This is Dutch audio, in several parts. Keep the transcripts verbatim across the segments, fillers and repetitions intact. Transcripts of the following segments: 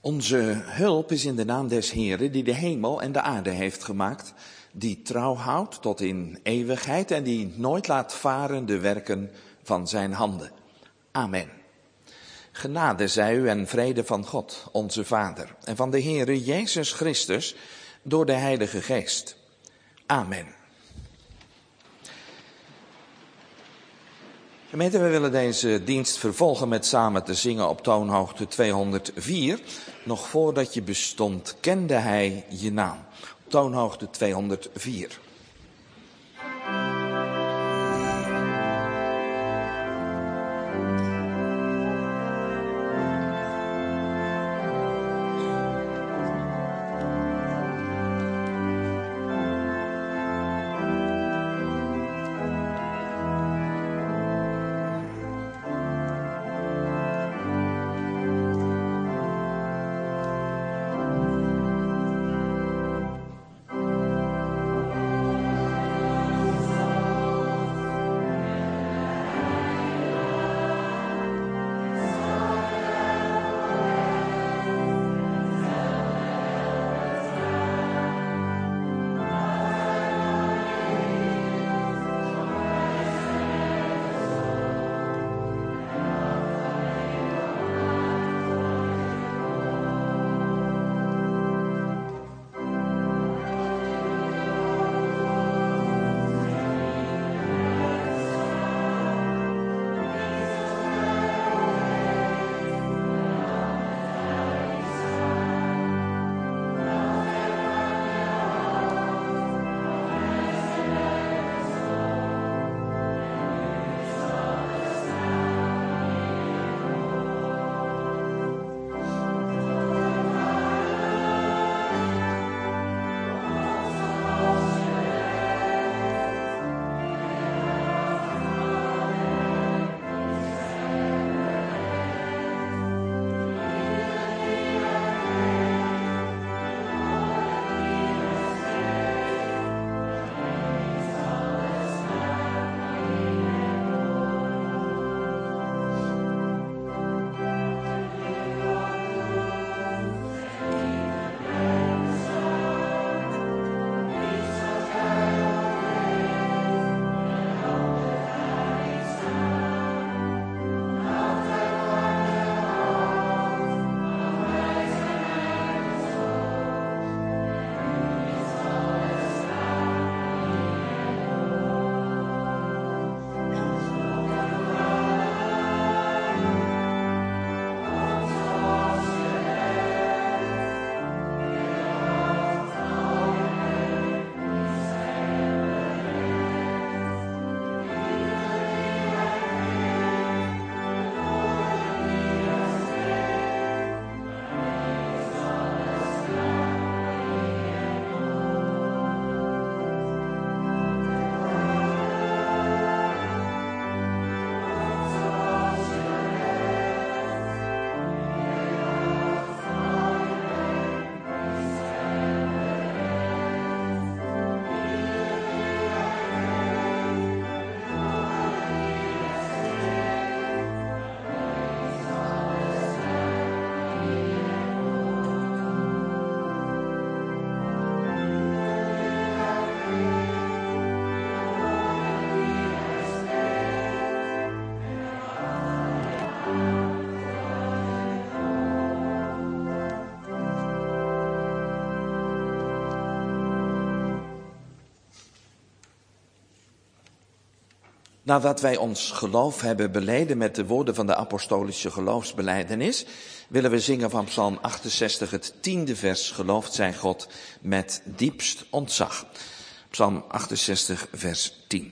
Onze hulp is in de naam des Heeren die de hemel en de aarde heeft gemaakt, die trouw houdt tot in eeuwigheid en die nooit laat varen de werken van zijn handen. Amen. Genade zij u en vrede van God, onze Vader, en van de Heere Jezus Christus door de Heilige Geest. Amen. Gemeente, we willen deze dienst vervolgen met samen te zingen op toonhoogte tweehonderdvier. Nog voordat je bestond, kende hij je naam. Toonhoogte tweehonderdvier. Nadat wij ons geloof hebben beleden met de woorden van de apostolische geloofsbelijdenis, willen we zingen van Psalm achtenzestig, het tiende vers, geloofd zij God met diepst ontzag. Psalm achtenzestig, vers tien.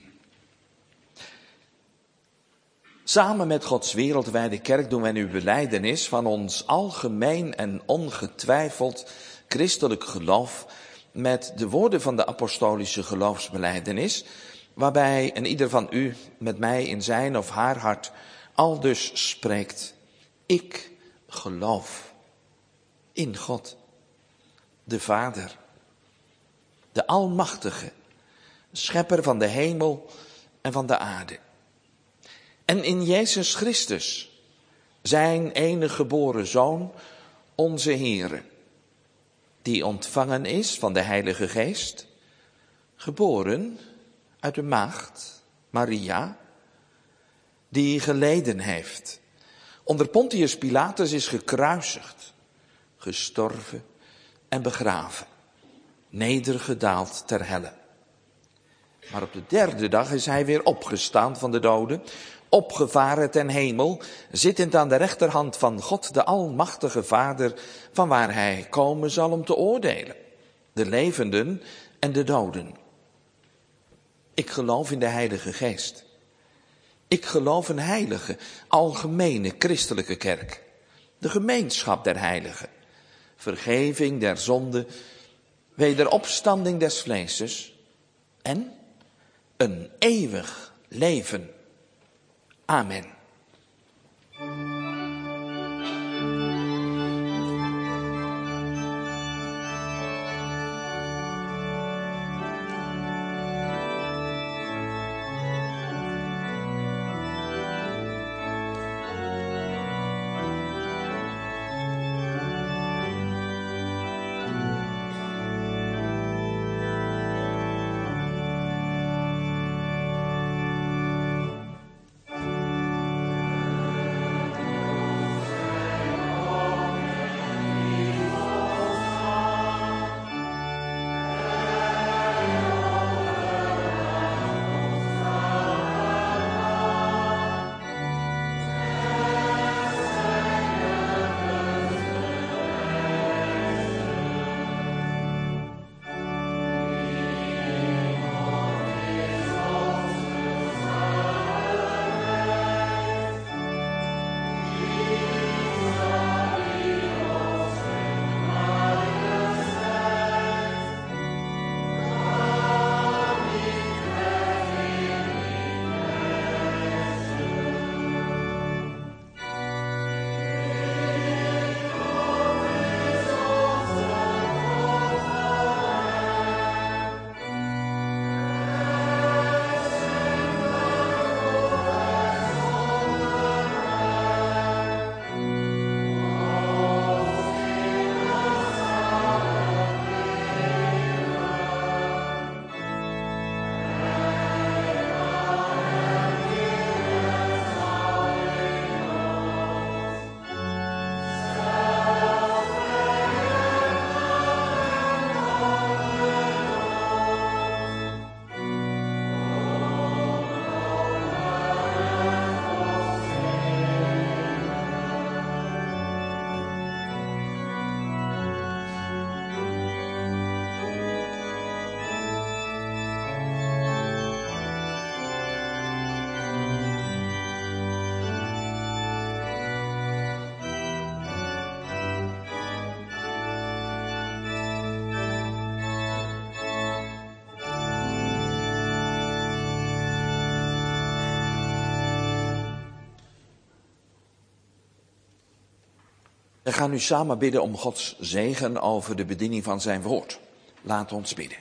Samen met Gods wereldwijde kerk doen wij nu belijdenis van ons algemeen en ongetwijfeld christelijk geloof met de woorden van de apostolische geloofsbelijdenis, waarbij een ieder van u met mij in zijn of haar hart aldus spreekt: ik geloof in God, de Vader, de Almachtige, schepper van de hemel en van de aarde. En in Jezus Christus, zijn enige geboren Zoon, onze Heere, die ontvangen is van de Heilige Geest, geboren uit de maagd Maria, die geleden heeft, onder Pontius Pilatus is gekruisigd, gestorven en begraven, nedergedaald ter helle. Maar op de derde dag is hij weer opgestaan van de doden, opgevaren ten hemel, zittend aan de rechterhand van God, de Almachtige Vader, van waar hij komen zal om te oordelen, de levenden en de doden. Ik geloof in de Heilige Geest. Ik geloof een heilige, algemene christelijke kerk, de gemeenschap der heiligen, vergeving der zonde, wederopstanding des vleeses en een eeuwig leven. Amen. We gaan nu samen bidden om Gods zegen over de bediening van zijn woord. Laat ons bidden.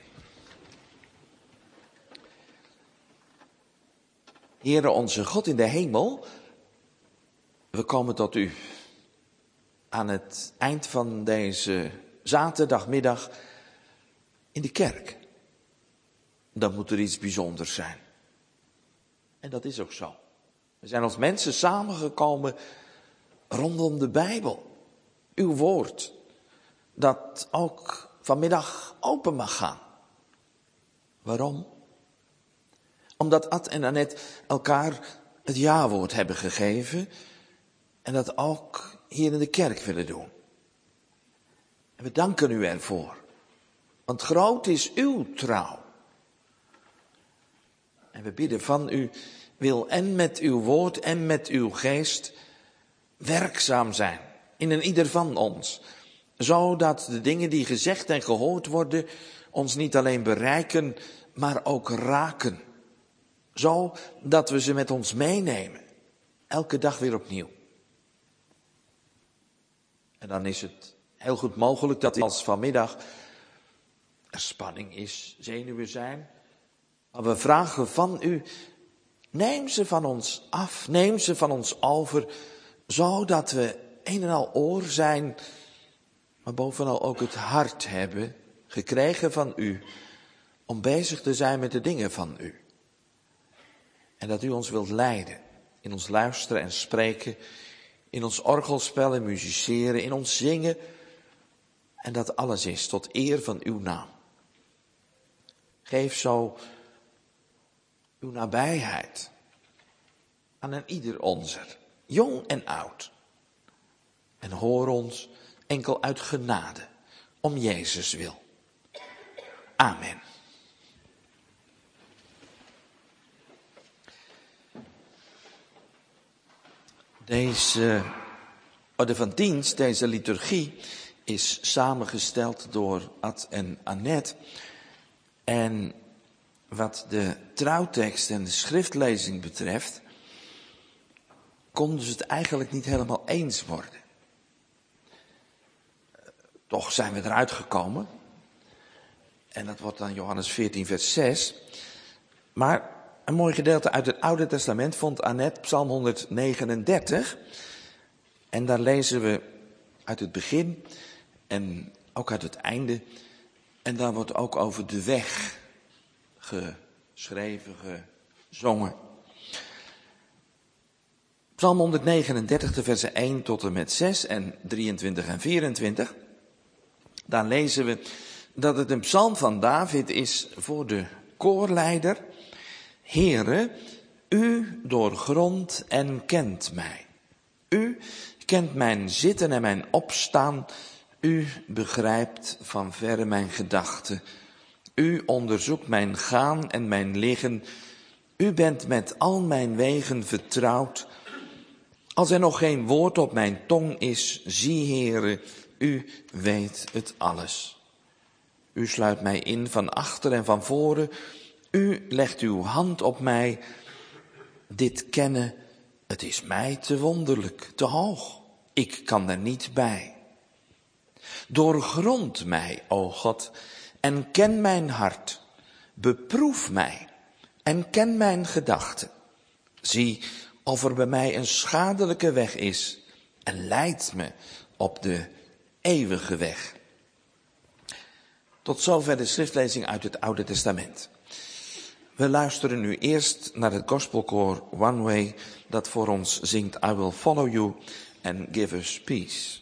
Heere onze God in de hemel, we komen tot u aan het eind van deze zaterdagmiddag in de kerk. Dan moet er iets bijzonders zijn. En dat is ook zo. We zijn als mensen samengekomen rondom de Bijbel. Uw woord, dat ook vanmiddag open mag gaan. Waarom? Omdat Ad en Annette elkaar het ja-woord hebben gegeven en dat ook hier in de kerk willen doen. En we danken u ervoor, want groot is uw trouw. En we bidden van u, wil en met uw woord en met uw geest werkzaam zijn in een ieder van ons. Zodat de dingen die gezegd en gehoord worden ons niet alleen bereiken, maar ook raken. Zodat we ze met ons meenemen. Elke dag weer opnieuw. En dan is het heel goed mogelijk dat als vanmiddag er spanning is, zenuwen zijn. Maar we vragen van u, neem ze van ons af, neem ze van ons over, zodat we een en al oor zijn maar bovenal ook het hart hebben gekregen van u om bezig te zijn met de dingen van u. En dat u ons wilt leiden in ons luisteren en spreken, in ons orgelspel en musiceren, in ons zingen. En dat alles is tot eer van uw naam. Geef zo uw nabijheid aan een ieder onzer, jong en oud. En hoor ons enkel uit genade, om Jezus wil. Amen. Deze orde van dienst, deze liturgie, is samengesteld door Ad en Annette. En wat de trouwtekst en de schriftlezing betreft, konden ze het eigenlijk niet helemaal eens worden. Toch zijn we eruit gekomen. En dat wordt dan Johannes veertien vers zes. Maar een mooi gedeelte uit het Oude Testament vond Annette Psalm honderdnegenendertig. En daar lezen we uit het begin en ook uit het einde. En daar wordt ook over de weg geschreven, gezongen. Psalm honderdnegenendertig, de versen één tot en met zes en drieëntwintig en vierentwintig. Daar lezen we dat het een psalm van David is voor de koorleider. Heere, u doorgrondt en kent mij. U kent mijn zitten en mijn opstaan. U begrijpt van verre mijn gedachten. U onderzoekt mijn gaan en mijn liggen. U bent met al mijn wegen vertrouwd. Als er nog geen woord op mijn tong is, zie, Heere, u weet het alles. U sluit mij in van achter en van voren. U legt uw hand op mij. Dit kennen, het is mij te wonderlijk, te hoog. Ik kan er niet bij. Doorgrond mij, o God, en ken mijn hart. Beproef mij en ken mijn gedachten. Zie of er bij mij een schadelijke weg is en leid me op de eeuwige weg. Tot zover de schriftlezing uit het Oude Testament. We luisteren nu eerst naar het gospelkoor One Way, dat voor ons zingt I Will Follow You and Give Us Peace.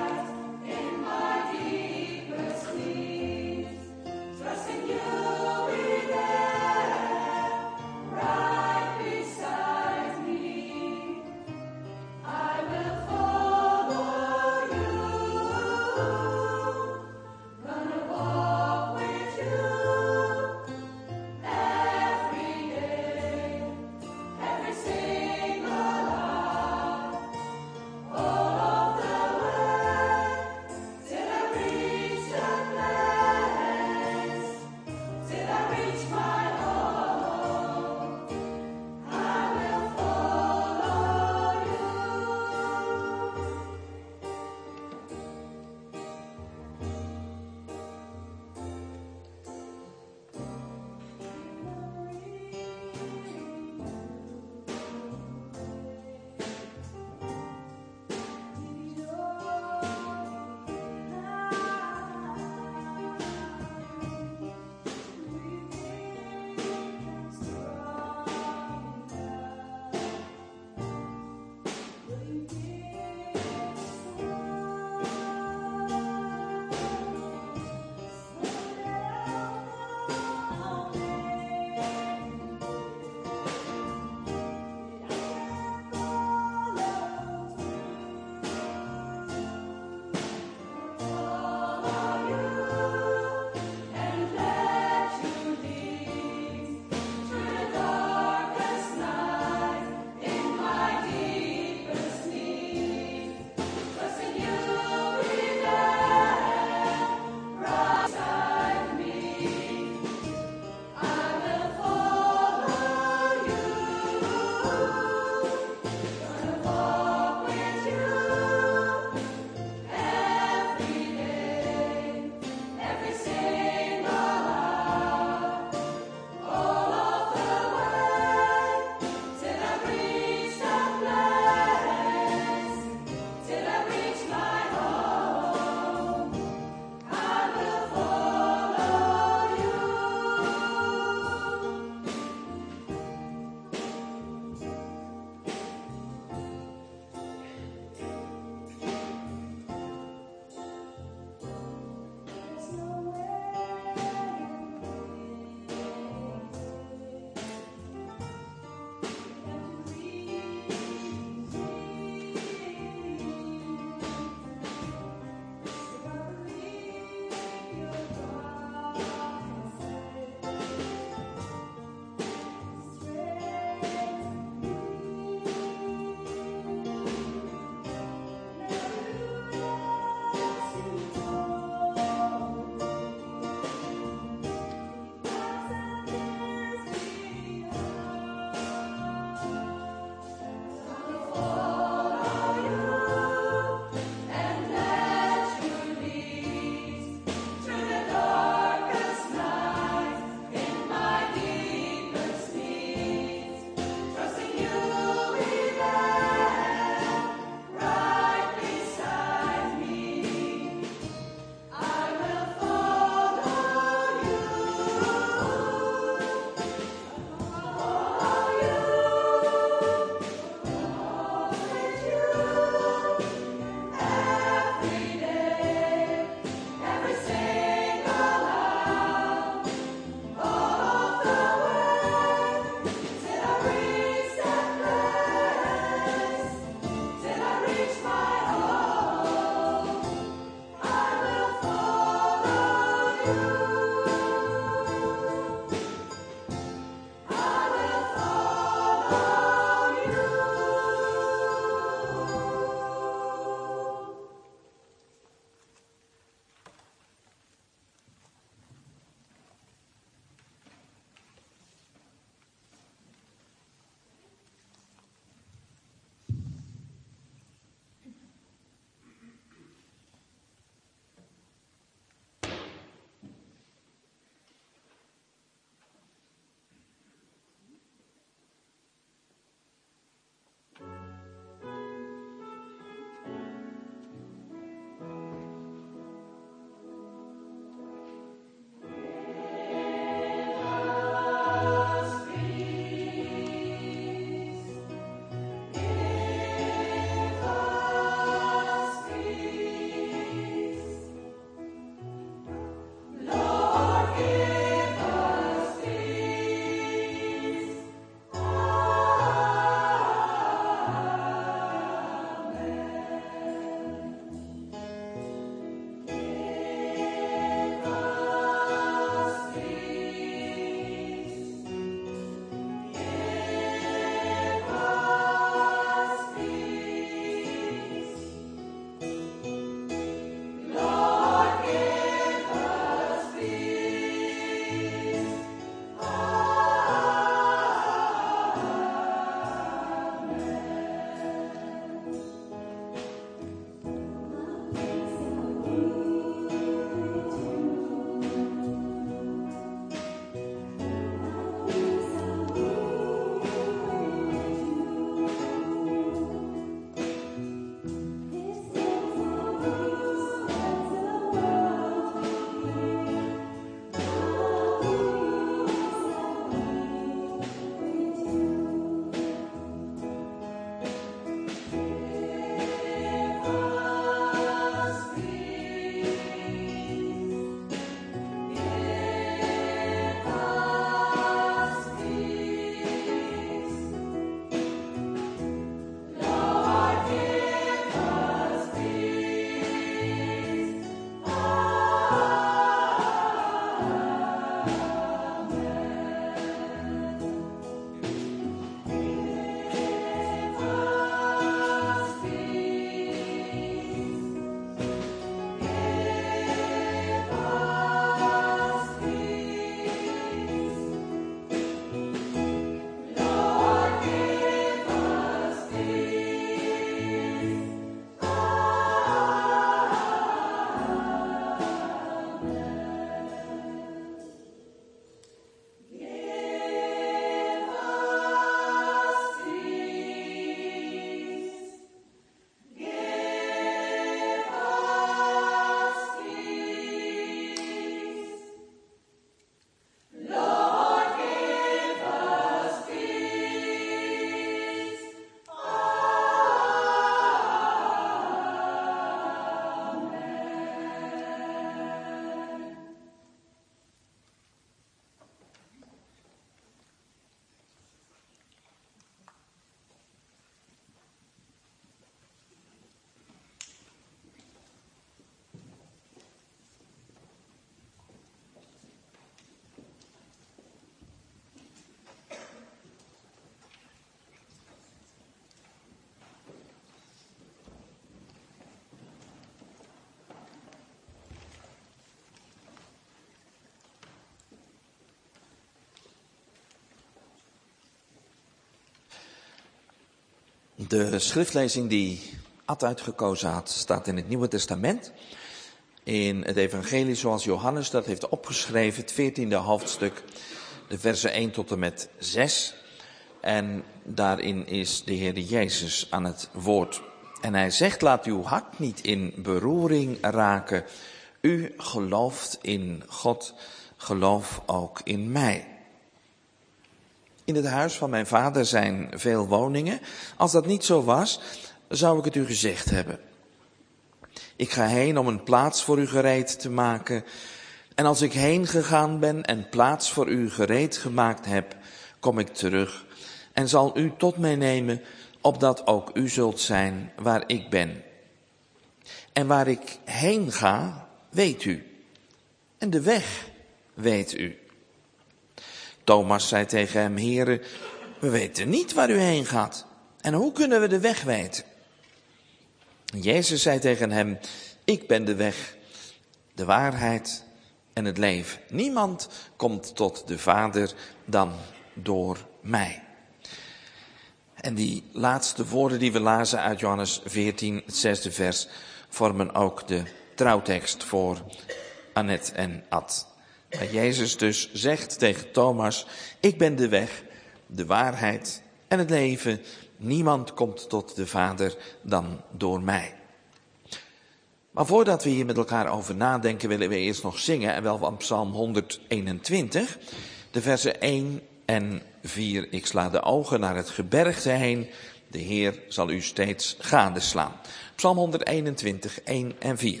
De schriftlezing die Ad uitgekozen had, staat in het Nieuwe Testament. In het evangelie zoals Johannes dat heeft opgeschreven, het veertiende hoofdstuk, de versen één tot en met zes. En daarin is de Heer Jezus aan het woord. En hij zegt, laat uw hart niet in beroering raken. U gelooft in God, geloof ook in mij. In het huis van mijn vader zijn veel woningen. Als dat niet zo was, zou ik het u gezegd hebben. Ik ga heen om een plaats voor u gereed te maken. En als ik heen gegaan ben en plaats voor u gereed gemaakt heb, kom ik terug en zal u tot mij nemen, opdat ook u zult zijn waar ik ben. En waar ik heen ga, weet u. En de weg weet u. Thomas zei tegen hem, Heere, we weten niet waar u heen gaat. En hoe kunnen we de weg weten? Jezus zei tegen hem, ik ben de weg, de waarheid en het leven. Niemand komt tot de Vader dan door mij. En die laatste woorden die we lazen uit Johannes veertien, het zesde vers, vormen ook de trouwtekst voor Annette en Ad. Waar Jezus dus zegt tegen Thomas, ik ben de weg, de waarheid en het leven. Niemand komt tot de Vader dan door mij. Maar voordat we hier met elkaar over nadenken, willen we eerst nog zingen. En wel van Psalm honderdeenentwintig, de versen één en vier. Ik sla de ogen naar het gebergte heen. De Heer zal u steeds gadeslaan. Psalm honderdeenentwintig, één en vier.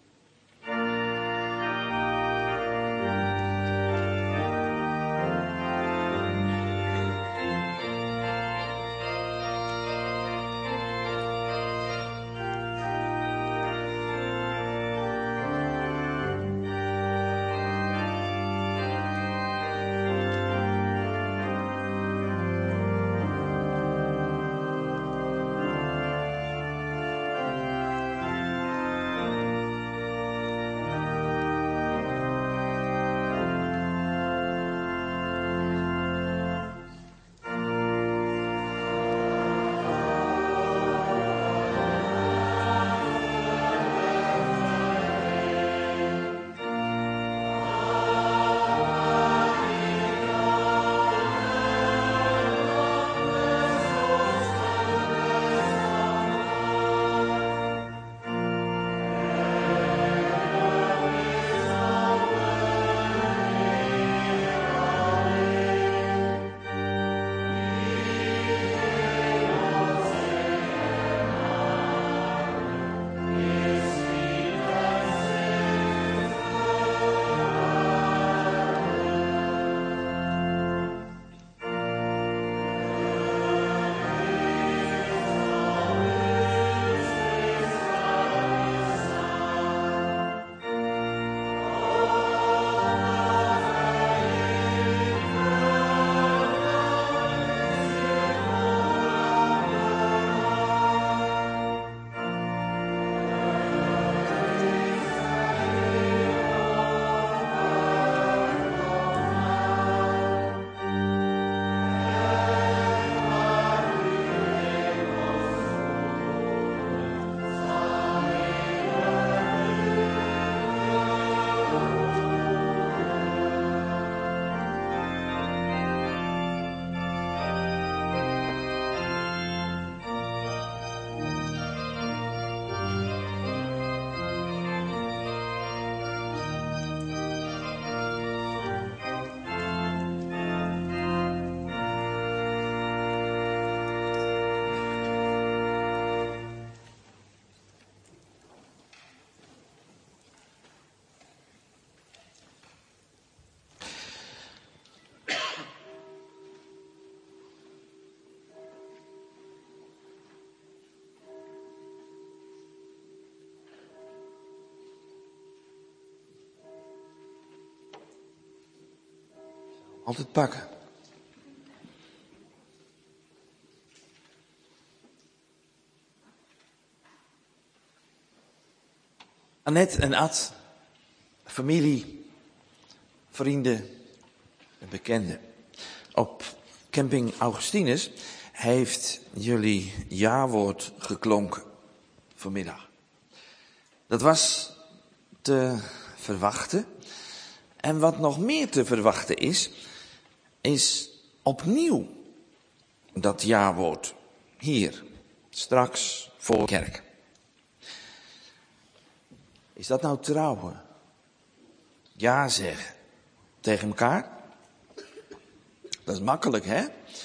Altijd pakken. Annette en Ad, familie, vrienden en bekenden. Op camping Augustinus heeft jullie jawoord geklonken vanmiddag? Dat was te verwachten. En wat nog meer te verwachten is, is opnieuw dat jawoord hier, straks voor de kerk. Is dat nou trouwen? Ja zeggen tegen elkaar? Dat is makkelijk, hè?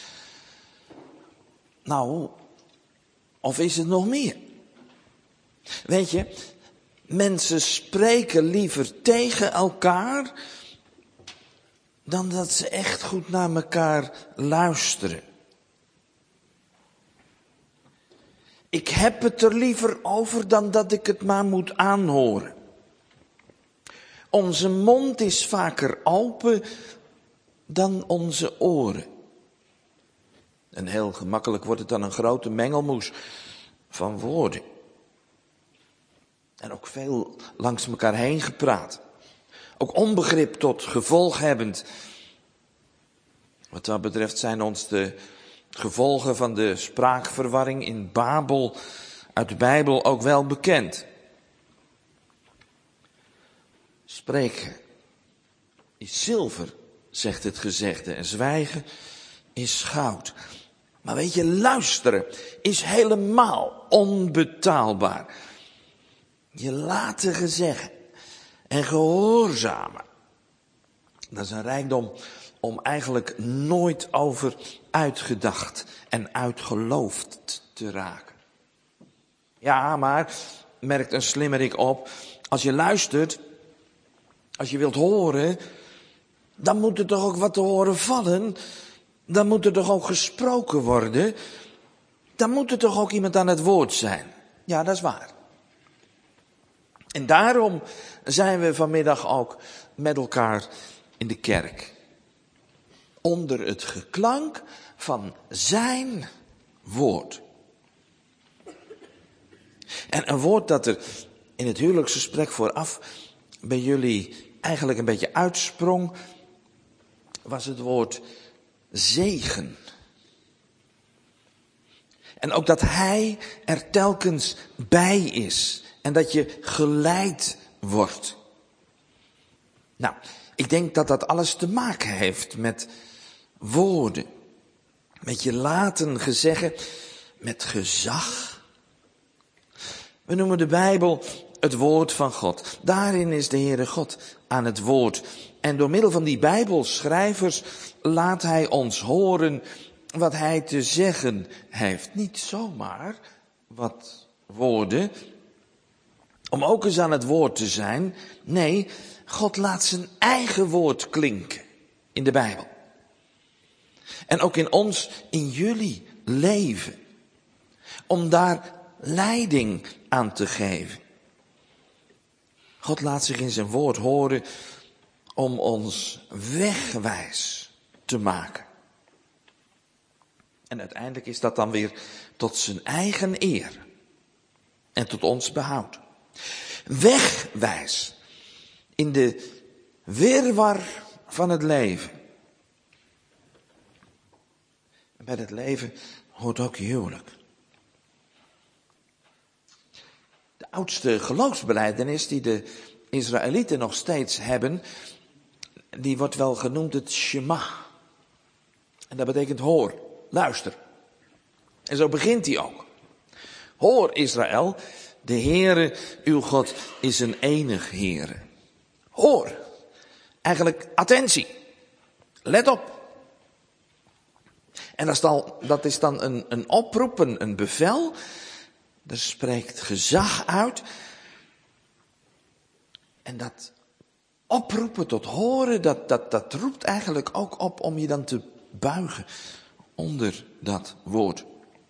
Nou, of is het nog meer? Weet je, mensen spreken liever tegen elkaar dan dat ze echt goed naar elkaar luisteren. Ik heb het er liever over dan dat ik het maar moet aanhoren. Onze mond is vaker open dan onze oren. En heel gemakkelijk wordt het dan een grote mengelmoes van woorden. En ook veel langs elkaar heen gepraat. Ook onbegrip tot gevolg hebbend. Wat dat betreft zijn ons de gevolgen van de spraakverwarring in Babel uit de Bijbel ook wel bekend. Spreken is zilver, zegt het gezegde, en zwijgen is goud. Maar weet je, luisteren is helemaal onbetaalbaar. Je laten gezeggen en gehoorzamen. Dat is een rijkdom om eigenlijk nooit over uitgedacht en uitgeloofd te raken. Ja, maar, merkt een slimmerik op, als je luistert, als je wilt horen, dan moet er toch ook wat te horen vallen. Dan moet er toch ook gesproken worden. Dan moet er toch ook iemand aan het woord zijn. Ja, dat is waar. En daarom zijn we vanmiddag ook met elkaar in de kerk. Onder het geklank van zijn woord. En een woord dat er in het huwelijksgesprek vooraf bij jullie eigenlijk een beetje uitsprong, was het woord zegen. En ook dat hij er telkens bij is. En dat je geleid wordt. Nou, ik denk dat dat alles te maken heeft met woorden. Met je laten gezeggen, met gezag. We noemen de Bijbel het woord van God. Daarin is de Heere God aan het woord. En door middel van die Bijbelschrijvers laat hij ons horen wat hij te zeggen heeft. Niet zomaar wat woorden, om ook eens aan het woord te zijn. Nee, God laat zijn eigen woord klinken in de Bijbel. En ook in ons, in jullie leven. Om daar leiding aan te geven. God laat zich in zijn woord horen om ons wegwijs te maken. En uiteindelijk is dat dan weer tot zijn eigen eer. En tot ons behoud. Wegwijs in de wirwar van het leven. En bij het leven hoort ook huwelijk. De oudste geloofsbelijdenis die de Israëlieten nog steeds hebben, die wordt wel genoemd het Shema. En dat betekent hoor, luister. En zo begint die ook. Hoor Israël, de Heere, uw God, is een enig Heere. Hoor. Eigenlijk attentie. Let op. En dat is dan, dat is dan een, een oproep, een, een bevel. Er spreekt gezag uit. En dat oproepen tot horen, dat, dat, dat roept eigenlijk ook op om je dan te buigen onder dat woord.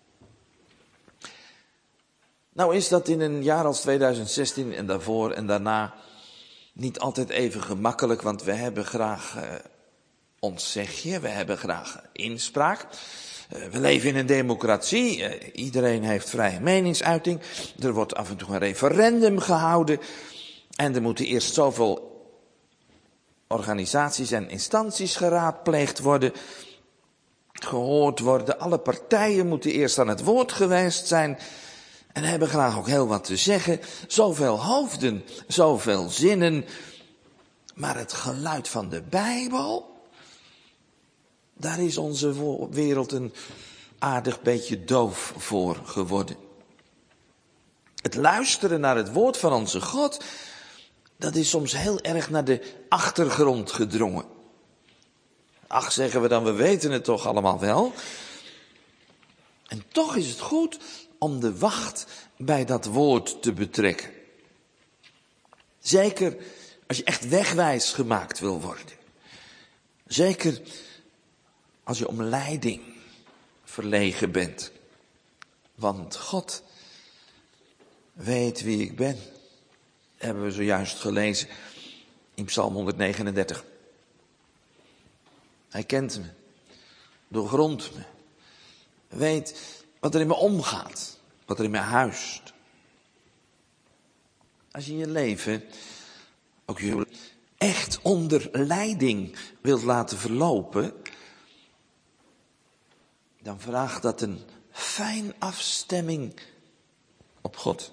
Nou is dat in een jaar als tweeduizend zestien en daarvoor en daarna niet altijd even gemakkelijk, want we hebben graag uh, ons zegje, we hebben graag inspraak. Uh, we leven in een democratie, uh, iedereen heeft vrije meningsuiting. Er wordt af en toe een referendum gehouden en er moeten eerst zoveel organisaties en instanties geraadpleegd worden. gehoord worden. Alle partijen moeten eerst aan het woord geweest zijn en hebben graag ook heel wat te zeggen. Zoveel hoofden, zoveel zinnen. Maar het geluid van de Bijbel, daar is onze wereld een aardig beetje doof voor geworden. Het luisteren naar het woord van onze God, dat is soms heel erg naar de achtergrond gedrongen. Ach, zeggen we dan, we weten het toch allemaal wel. En toch is het goed om de wacht bij dat woord te betrekken. Zeker als je echt wegwijs gemaakt wil worden. Zeker als je om leiding verlegen bent. Want God weet wie ik ben. Hebben we zojuist gelezen in Psalm honderdnegenendertig. Hij kent me, doorgrondt me, weet wat er in me omgaat, wat er in me huist. Als je je leven, ook je echt onder leiding wilt laten verlopen, dan vraagt dat een fijn afstemming op God.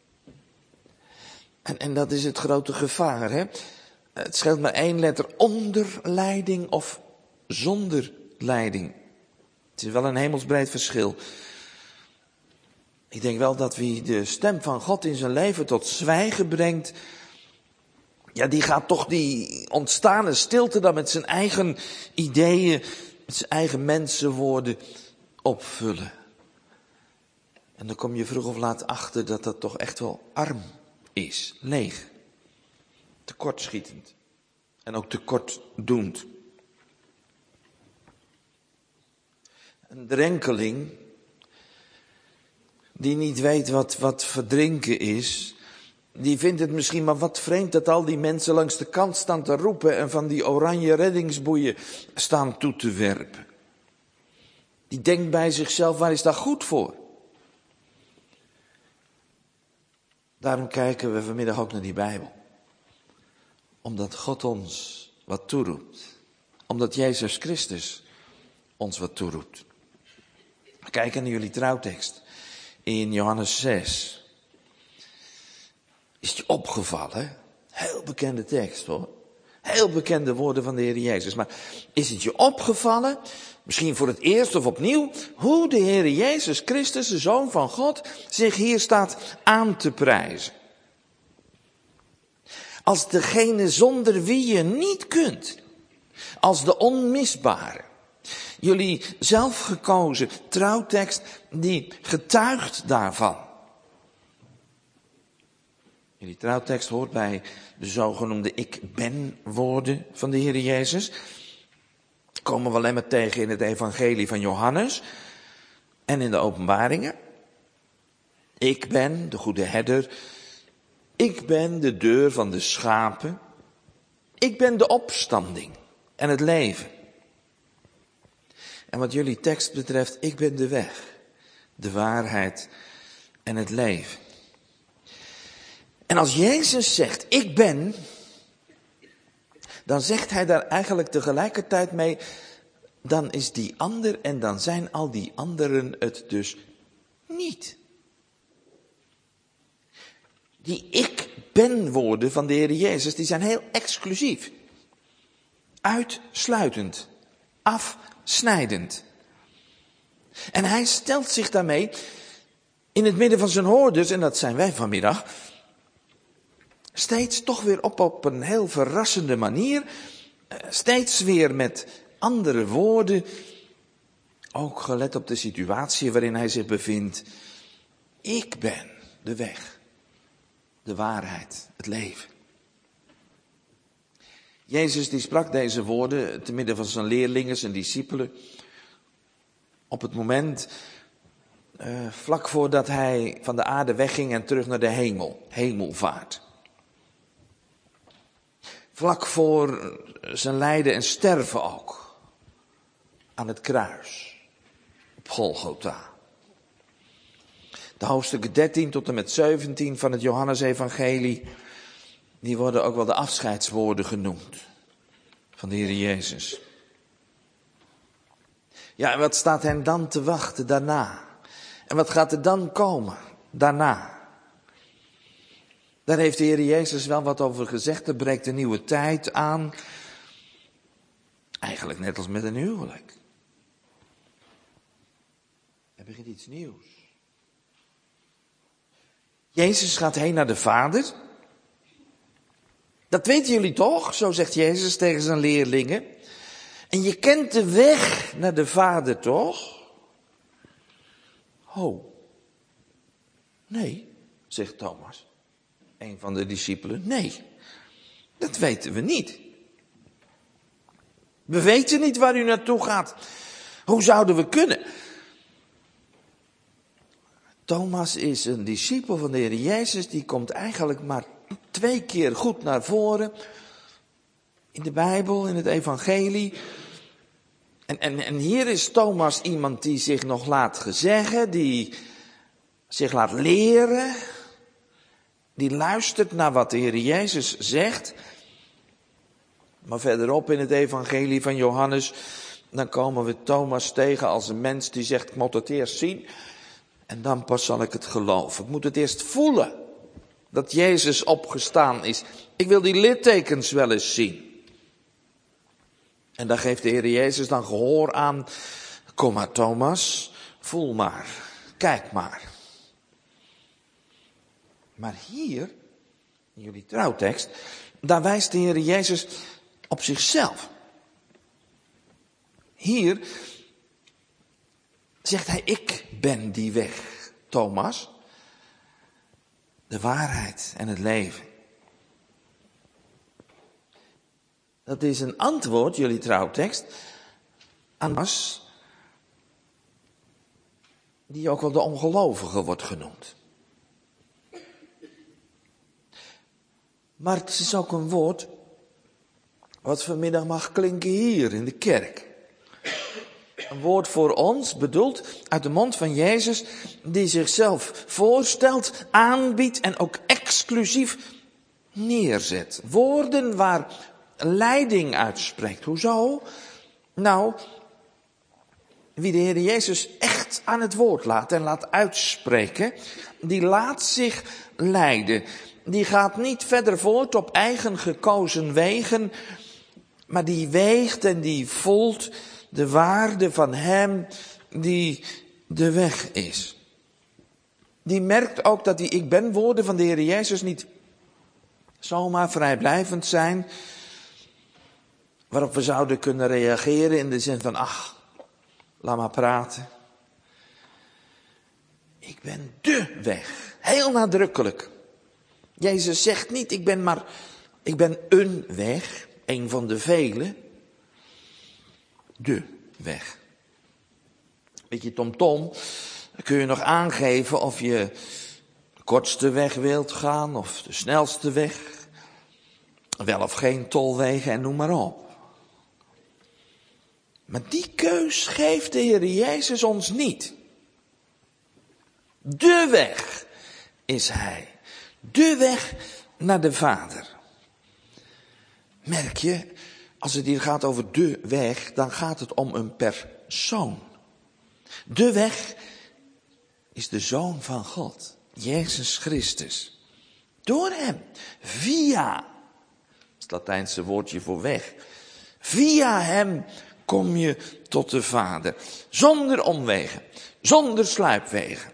En, en dat is het grote gevaar, hè? Het scheelt maar één letter, onder leiding of zonder leiding. Het is wel een hemelsbreed verschil. Ik denk wel dat wie de stem van God in zijn leven tot zwijgen brengt, ja, die gaat toch die ontstane stilte dan met zijn eigen ideeën, met zijn eigen mensenwoorden opvullen. En dan kom je vroeg of laat achter dat dat toch echt wel arm is, leeg, tekortschietend en ook tekortdoend. Een drenkeling die niet weet wat, wat verdrinken is, die vindt het misschien maar wat vreemd dat al die mensen langs de kant staan te roepen en van die oranje reddingsboeien staan toe te werpen. Die denkt bij zichzelf, waar is dat goed voor? Daarom kijken we vanmiddag ook naar die Bijbel. Omdat God ons wat toeroept. Omdat Jezus Christus ons wat toeroept. We kijken naar jullie trouwtekst in Johannes zes. Is het je opgevallen? Heel bekende tekst hoor. Heel bekende woorden van de Heer Jezus. Maar is het je opgevallen, misschien voor het eerst of opnieuw, hoe de Heer Jezus Christus, de Zoon van God, zich hier staat aan te prijzen? Als degene zonder wie je niet kunt. Als de onmisbare. Jullie zelfgekozen trouwtekst die getuigt daarvan. Jullie trouwtekst hoort bij de zogenoemde ik ben woorden van de Heer Jezus. Komen we alleen maar tegen in het evangelie van Johannes en in de openbaringen. Ik ben de goede herder. Ik ben de deur van de schapen. Ik ben de opstanding en het leven. En wat jullie tekst betreft, ik ben de weg, de waarheid en het leven. En als Jezus zegt, ik ben, dan zegt hij daar eigenlijk tegelijkertijd mee, dan is die ander en dan zijn al die anderen het dus niet. Die ik ben woorden van de Heer Jezus, die zijn heel exclusief. Uitsluitend. Afsnijdend. En hij stelt zich daarmee in het midden van zijn hoorders, en dat zijn wij vanmiddag, steeds toch weer op op een heel verrassende manier, steeds weer met andere woorden, ook gelet op de situatie waarin hij zich bevindt. Ik ben de weg, de waarheid, het leven. Jezus die sprak deze woorden te midden van zijn leerlingen, zijn discipelen, op het moment uh, vlak voordat hij van de aarde wegging en terug naar de hemel, hemelvaart. Vlak voor zijn lijden en sterven ook, aan het kruis, op Golgotha. De hoofdstukken dertien tot en met zeventien van het Johannesevangelie, die worden ook wel de afscheidswoorden genoemd van de Heer Jezus. Ja, en wat staat hen dan te wachten daarna? En wat gaat er dan komen daarna? Daar heeft de Heer Jezus wel wat over gezegd. Er breekt een nieuwe tijd aan. Eigenlijk net als met een huwelijk. Er begint iets nieuws. Jezus gaat heen naar de Vader. Dat weten jullie toch? Zo zegt Jezus tegen zijn leerlingen. En je kent de weg naar de Vader toch? Oh. Nee, zegt Thomas. Een van de discipelen. Nee, dat weten we niet. We weten niet waar u naartoe gaat. Hoe zouden we kunnen? Thomas is een discipel van de Heer Jezus. Die komt eigenlijk maar twee keer goed naar voren. In de Bijbel, in het evangelie. En, en, en hier is Thomas iemand die zich nog laat gezeggen. Die zich laat leren. Die luistert naar wat de Heer Jezus zegt. Maar verderop in het evangelie van Johannes, dan komen we Thomas tegen als een mens die zegt, ik moet het eerst zien en dan pas zal ik het geloven. Ik moet het eerst voelen dat Jezus opgestaan is. Ik wil die littekens wel eens zien. En daar geeft de Heer Jezus dan gehoor aan, kom maar Thomas, voel maar, kijk maar. Maar hier, in jullie trouwtekst, daar wijst de Heer Jezus op zichzelf. Hier zegt hij, ik ben die weg, Thomas. De waarheid en het leven. Dat is een antwoord, jullie trouwtekst, aan Thomas, die ook wel de ongelovige wordt genoemd. Maar het is ook een woord wat vanmiddag mag klinken hier in de kerk. Een woord voor ons, bedoeld uit de mond van Jezus, die zichzelf voorstelt, aanbiedt en ook exclusief neerzet. Woorden waar leiding uitspreekt. Hoezo? Nou, wie de Heer Jezus echt aan het woord laat en laat uitspreken, die laat zich leiden. Die gaat niet verder voort op eigen gekozen wegen, maar die weegt en die voelt de waarde van hem die de weg is. Die merkt ook dat die ik ben woorden van de Heer Jezus niet zomaar vrijblijvend zijn, waarop we zouden kunnen reageren in de zin van, ach, laat maar praten. Ik ben de weg, heel nadrukkelijk. Jezus zegt niet, ik ben maar, ik ben een weg, een van de vele. De weg. Beetje tomtom, dan kun je nog aangeven of je de kortste weg wilt gaan of de snelste weg. Wel of geen tolwegen en noem maar op. Maar die keus geeft de Heer Jezus ons niet. De weg is Hij. De weg naar de Vader. Merk je, als het hier gaat over de weg, dan gaat het om een persoon. De weg is de Zoon van God, Jezus Christus. Door Hem, via, dat is het Latijnse woordje voor weg. Via Hem kom je tot de Vader. Zonder omwegen, zonder sluipwegen.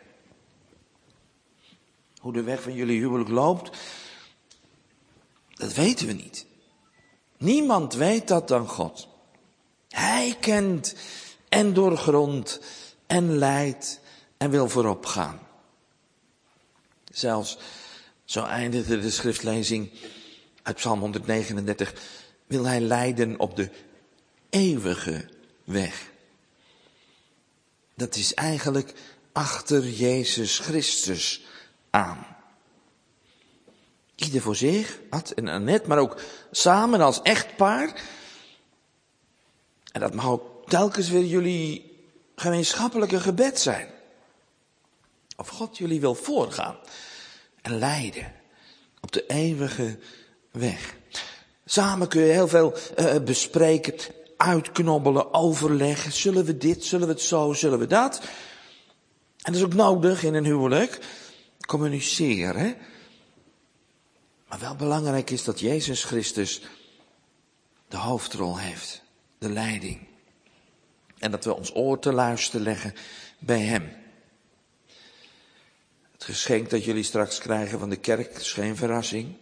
Hoe de weg van jullie huwelijk loopt, dat weten we niet. Niemand weet dat dan God. Hij kent en doorgrondt en leidt en wil voorop gaan. Zelfs, zo eindigde de schriftlezing uit Psalm honderdnegenendertig, wil hij leiden op de eeuwige weg. Dat is eigenlijk achter Jezus Christus aan. Ieder voor zich, Ad en Annette, maar ook samen als echtpaar. En dat mag ook telkens weer jullie gemeenschappelijke gebed zijn. Of God jullie wil voorgaan en leiden op de eeuwige weg. Samen kun je heel veel uh, bespreken uitknobbelen, overleggen. Zullen we dit, zullen we het zo, zullen we dat? En dat is ook nodig in een huwelijk. Communiceren. Maar wel belangrijk is dat Jezus Christus de hoofdrol heeft. De leiding. En dat we ons oor te luisteren leggen bij hem. Het geschenk dat jullie straks krijgen van de kerk is geen verrassing.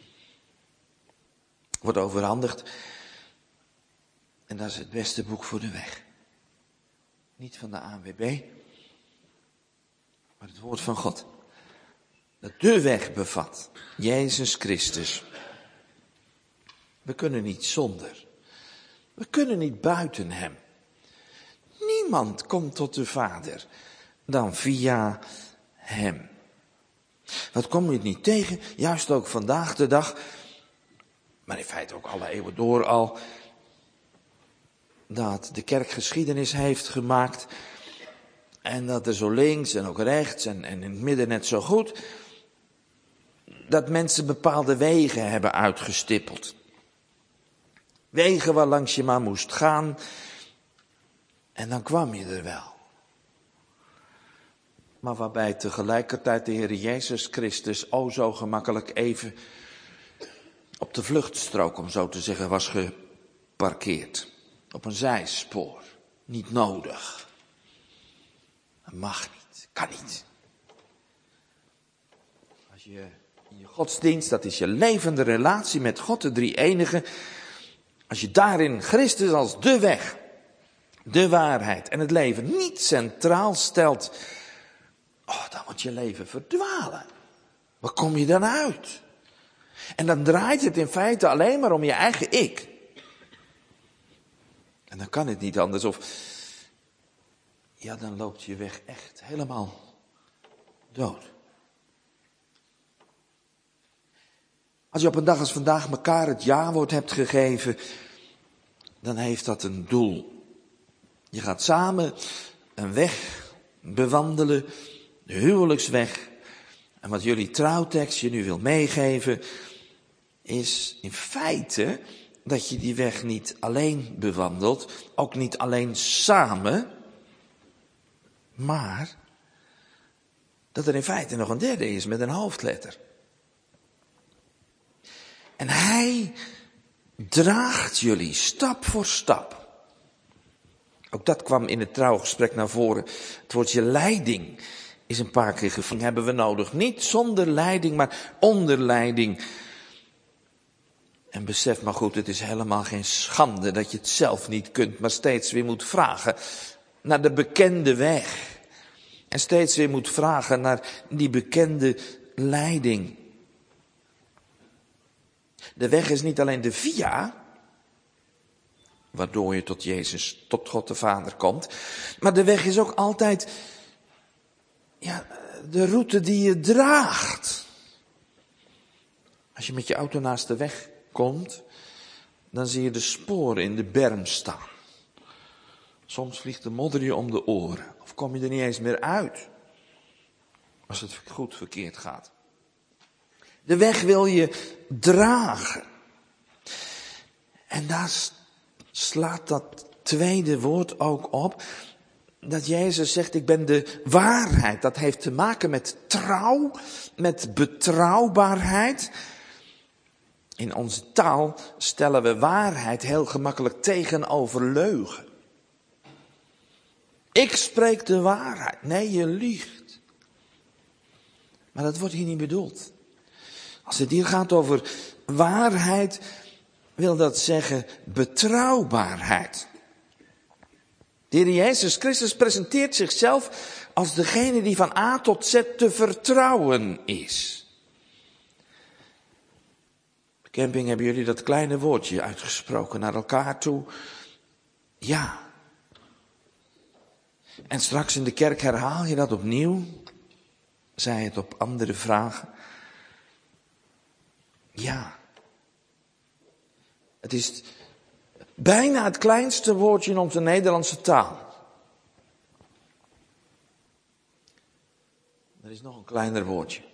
Wordt overhandigd. En dat is het beste boek voor de weg. Niet van de A N W B, maar het woord van God. Dat de weg bevat. Jezus Christus. We kunnen niet zonder. We kunnen niet buiten hem. Niemand komt tot de Vader dan via hem. Wat kom je niet tegen? Juist ook vandaag de dag, maar in feite ook alle eeuwen door al, dat de kerk geschiedenis heeft gemaakt en dat er zo links en ook rechts en, en in het midden net zo goed, dat mensen bepaalde wegen hebben uitgestippeld. Wegen waar langs je maar moest gaan en dan kwam je er wel. Maar waarbij tegelijkertijd de Heer Jezus Christus o zo gemakkelijk even op de vluchtstrook, om zo te zeggen, was geparkeerd. Op een zijspoor. Niet nodig. Dat mag niet. Kan niet. Als je in je godsdienst, dat is je levende relatie met God, de drie enige. Als je daarin Christus als de weg, de waarheid en het leven niet centraal stelt, oh, dan wordt je leven verdwalen. Waar kom je dan uit? En dan draait het in feite alleen maar om je eigen ik. En dan kan het niet anders of, ja, dan loopt je weg echt helemaal dood. Als je op een dag als vandaag elkaar het ja-woord hebt gegeven, dan heeft dat een doel. Je gaat samen een weg bewandelen, de huwelijksweg. En wat jullie trouwtekst je nu wil meegeven, is in feite dat je die weg niet alleen bewandelt, ook niet alleen samen, maar dat er in feite nog een derde is met een hoofdletter. En hij draagt jullie stap voor stap. Ook dat kwam in het trouwgesprek naar voren. Het woordje leiding is een paar keer gevonden. Hebben we nodig. Niet zonder leiding, maar onder leiding. En besef maar goed, het is helemaal geen schande dat je het zelf niet kunt, maar steeds weer moet vragen naar de bekende weg. En steeds weer moet vragen naar die bekende leiding. De weg is niet alleen de via, waardoor je tot Jezus, tot God de Vader komt. Maar de weg is ook altijd, ja, de route die je draagt. Als je met je auto naast de weg komt, dan zie je de sporen in de berm staan. Soms vliegt de modder je om de oren. Of kom je er niet eens meer uit. Als het goed verkeerd gaat. De weg wil je dragen. En daar slaat dat tweede woord ook op. Dat Jezus zegt, ik ben de waarheid. Dat heeft te maken met trouw, met betrouwbaarheid. In onze taal stellen we waarheid heel gemakkelijk tegenover leugen. Ik spreek de waarheid. Nee, je liegt. Maar dat wordt hier niet bedoeld. Als het hier gaat over waarheid, wil dat zeggen betrouwbaarheid. De Heer Jezus Christus presenteert zichzelf als degene die van A tot Z te vertrouwen is. Op de camping hebben jullie dat kleine woordje uitgesproken naar elkaar toe. Ja. En straks in de kerk herhaal je dat opnieuw. Zij het op andere vragen. Ja. Het is bijna het kleinste woordje in onze Nederlandse taal. Er is nog een kleiner woordje.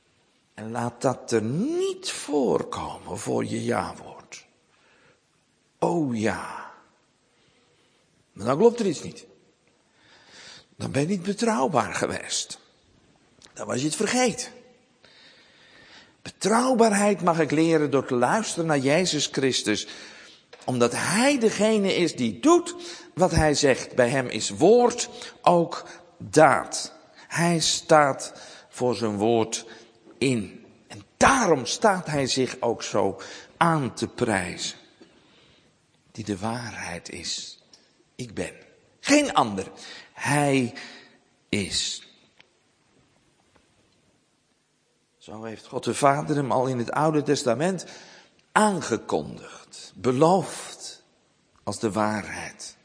En laat dat er niet voorkomen voor je ja-woord. Oh ja. Maar dan klopt er iets niet. Dan ben je niet betrouwbaar geweest. Dan was je het vergeten. Betrouwbaarheid mag ik leren door te luisteren naar Jezus Christus. Omdat Hij degene is die doet wat Hij zegt. Bij Hem is woord ook daad. Hij staat voor zijn woord in. En daarom staat Hij zich ook zo aan te prijzen. Die de waarheid is. Ik ben. Geen ander. Hij is. Zo heeft God de Vader hem al in het Oude Testament aangekondigd. Beloofd als de waarheid.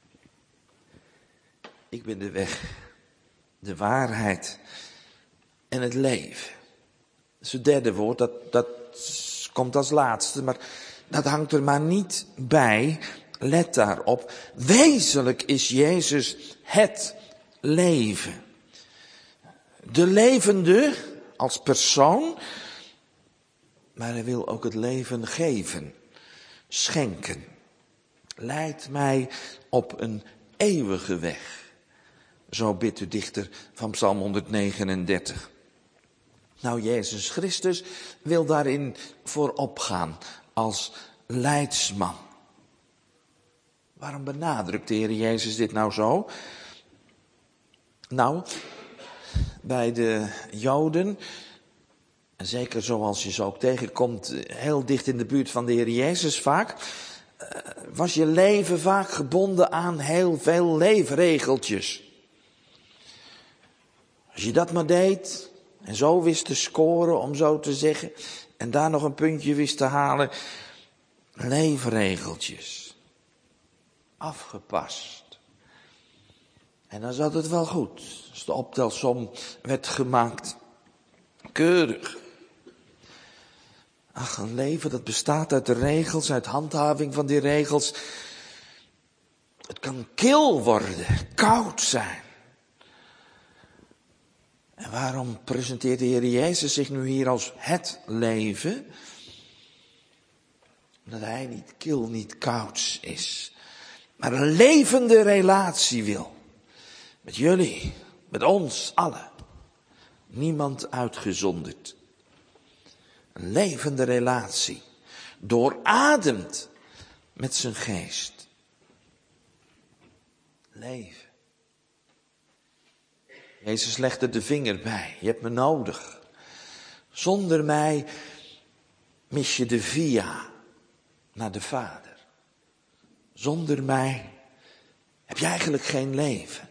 Ik ben de weg, de waarheid en het leven. Dat is het derde woord, dat, dat komt als laatste, maar dat hangt er maar niet bij. Let daarop. Wezenlijk is Jezus het leven. De levende als persoon, maar Hij wil ook het leven geven, schenken. Leid mij op een eeuwige weg. Zo bidt de dichter van Psalm honderdnegenendertig. Nou, Jezus Christus wil daarin voorop gaan als leidsman. Waarom benadrukt de Heer Jezus dit nou zo? Nou, bij de Joden, en zeker zoals je ze ook tegenkomt, heel dicht in de buurt van de Heer Jezus vaak, was je leven vaak gebonden aan heel veel leefregeltjes. Als je dat maar deed, en zo wist te scoren, om zo te zeggen, en daar nog een puntje wist te halen, leefregeltjes. Afgepast. En dan zat het wel goed. Als de optelsom werd gemaakt. Keurig. Ach, een leven dat bestaat uit de regels, uit handhaving van die regels. Het kan kil worden, koud zijn. En waarom presenteert de Heer Jezus zich nu hier als het leven? Omdat Hij niet kil, niet koud is. Maar een levende relatie wil. Met jullie, met ons allen. Niemand uitgezonderd. Een levende relatie. Doorademd met zijn geest. Leven. Jezus legde de vinger bij. Je hebt me nodig. Zonder mij mis je de via naar de Vader. Zonder mij heb je eigenlijk geen leven.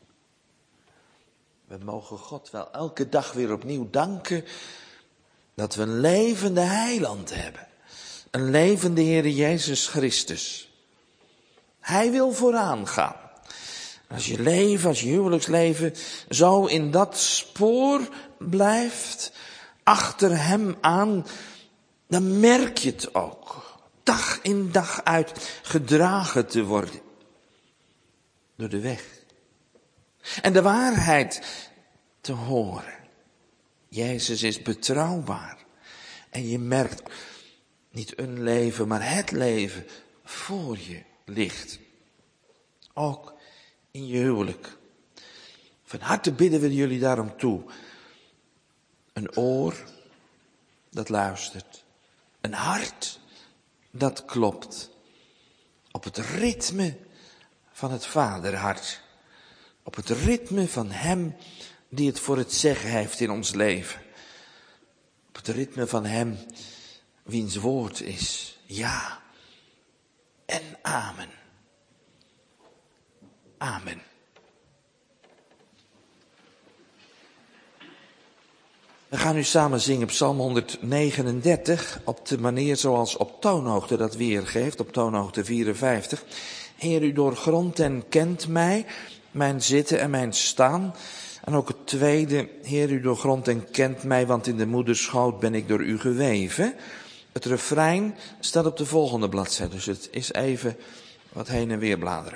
We mogen God wel elke dag weer opnieuw danken dat we een levende heiland hebben. Een levende Heer Jezus Christus. Hij wil vooraan gaan. Als je leven, als je huwelijksleven zo in dat spoor blijft, achter Hem aan, dan merk je het ook. Dag in dag uit gedragen te worden. Door de weg. En de waarheid te horen. Jezus is betrouwbaar. En je merkt niet een leven, maar het leven voor je ligt. Ook in je huwelijk. Van harte bidden we jullie daarom toe. Een oor dat luistert. Een hart dat klopt. Op het ritme van het vaderhart. Op het ritme van Hem die het voor het zeggen heeft in ons leven. Op het ritme van Hem wiens woord is ja en amen. Amen. We gaan nu samen zingen Psalm honderdnegenendertig op de manier zoals op toonhoogte dat weergeeft, op toonhoogte vierenvijftig. Heer, u doorgrondt en kent mij, mijn zitten en mijn staan. En ook het tweede, Heer, u doorgrondt en kent mij, want in de moederschoot ben ik door u geweven. Het refrein staat op de volgende bladzijde, dus het is even wat heen en weer bladeren.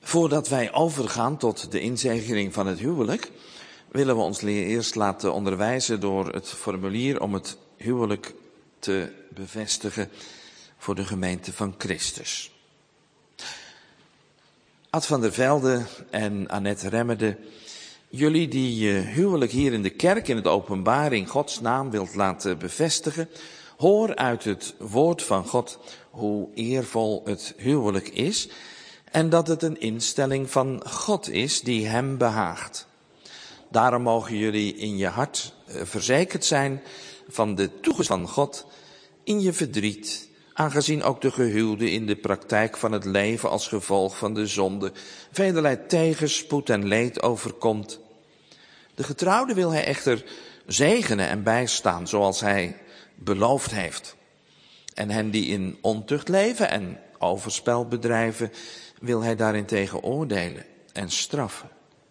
Voordat wij overgaan tot de inzegening van het huwelijk, willen we ons eerst laten onderwijzen door het formulier om het huwelijk te bevestigen voor de gemeente van Christus. Ad van der Velde en Annette Remmerde, jullie die je huwelijk hier in de kerk in het openbaar in Gods naam wilt laten bevestigen, hoor uit het woord van God hoe eervol het huwelijk is en dat het een instelling van God is die hem behaagt. Daarom mogen jullie in je hart verzekerd zijn van de toekomst van God in je verdriet, aangezien ook de gehuwde in de praktijk van het leven als gevolg van de zonde velerlei tegenspoed en leed overkomt. De getrouwde wil hij echter zegenen en bijstaan zoals hij beloofd heeft. En hen die in ontucht leven en overspel bedrijven, wil hij daarentegen oordelen en straffen.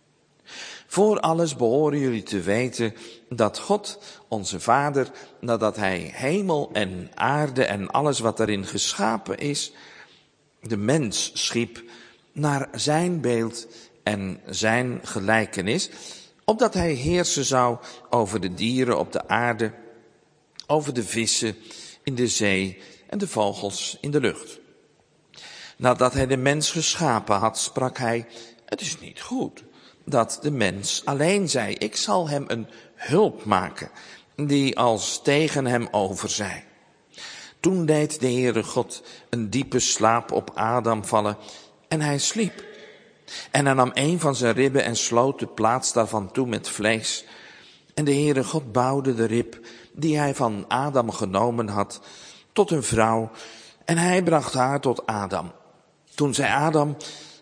Voor alles behoren jullie te weten dat God, onze Vader, nadat hij hemel en aarde en alles wat erin geschapen is, de mens schiep naar zijn beeld en zijn gelijkenis, opdat hij heersen zou over de dieren op de aarde, over de vissen in de zee en de vogels in de lucht. Nadat hij de mens geschapen had, sprak hij, het is niet goed dat de mens alleen zij. Ik zal hem een hulp maken, die als tegen hem over zij. Toen deed de Heere God een diepe slaap op Adam vallen en hij sliep. En hij nam een van zijn ribben en sloot de plaats daarvan toe met vlees. En de Heere God bouwde de rib die hij van Adam genomen had tot een vrouw en hij bracht haar tot Adam. Toen zei Adam,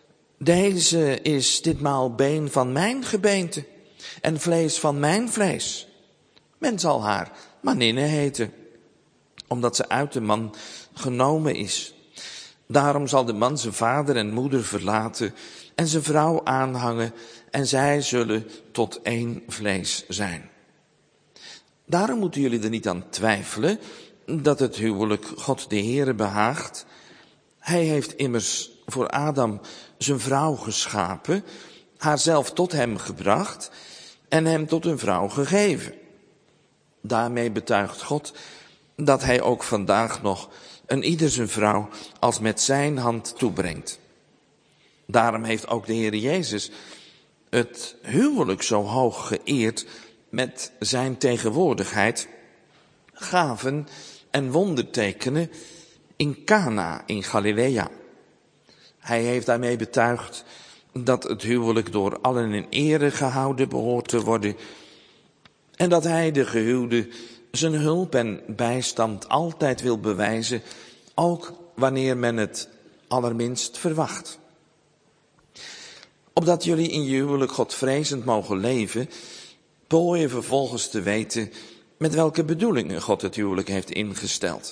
deze is ditmaal been van mijn gebeente en vlees van mijn vlees. Men zal haar maninne heten, omdat ze uit de man genomen is. Daarom zal de man zijn vader en moeder verlaten en zijn vrouw aanhangen en zij zullen tot één vlees zijn. Daarom moeten jullie er niet aan twijfelen dat het huwelijk God de Heere behaagt. Hij heeft immers voor Adam zijn vrouw geschapen, haar zelf tot hem gebracht en hem tot een vrouw gegeven. Daarmee betuigt God dat hij ook vandaag nog een ieder zijn vrouw als met zijn hand toebrengt. Daarom heeft ook de Heer Jezus het huwelijk zo hoog geëerd met zijn tegenwoordigheid, gaven en wondertekenen in Cana in Galilea. Hij heeft daarmee betuigd dat het huwelijk door allen in ere gehouden behoort te worden en dat hij de gehuwde zijn hulp en bijstand altijd wil bewijzen, ook wanneer men het allerminst verwacht. Opdat jullie in je huwelijk godvrezend mogen leven, behoor je vervolgens te weten met welke bedoelingen God het huwelijk heeft ingesteld.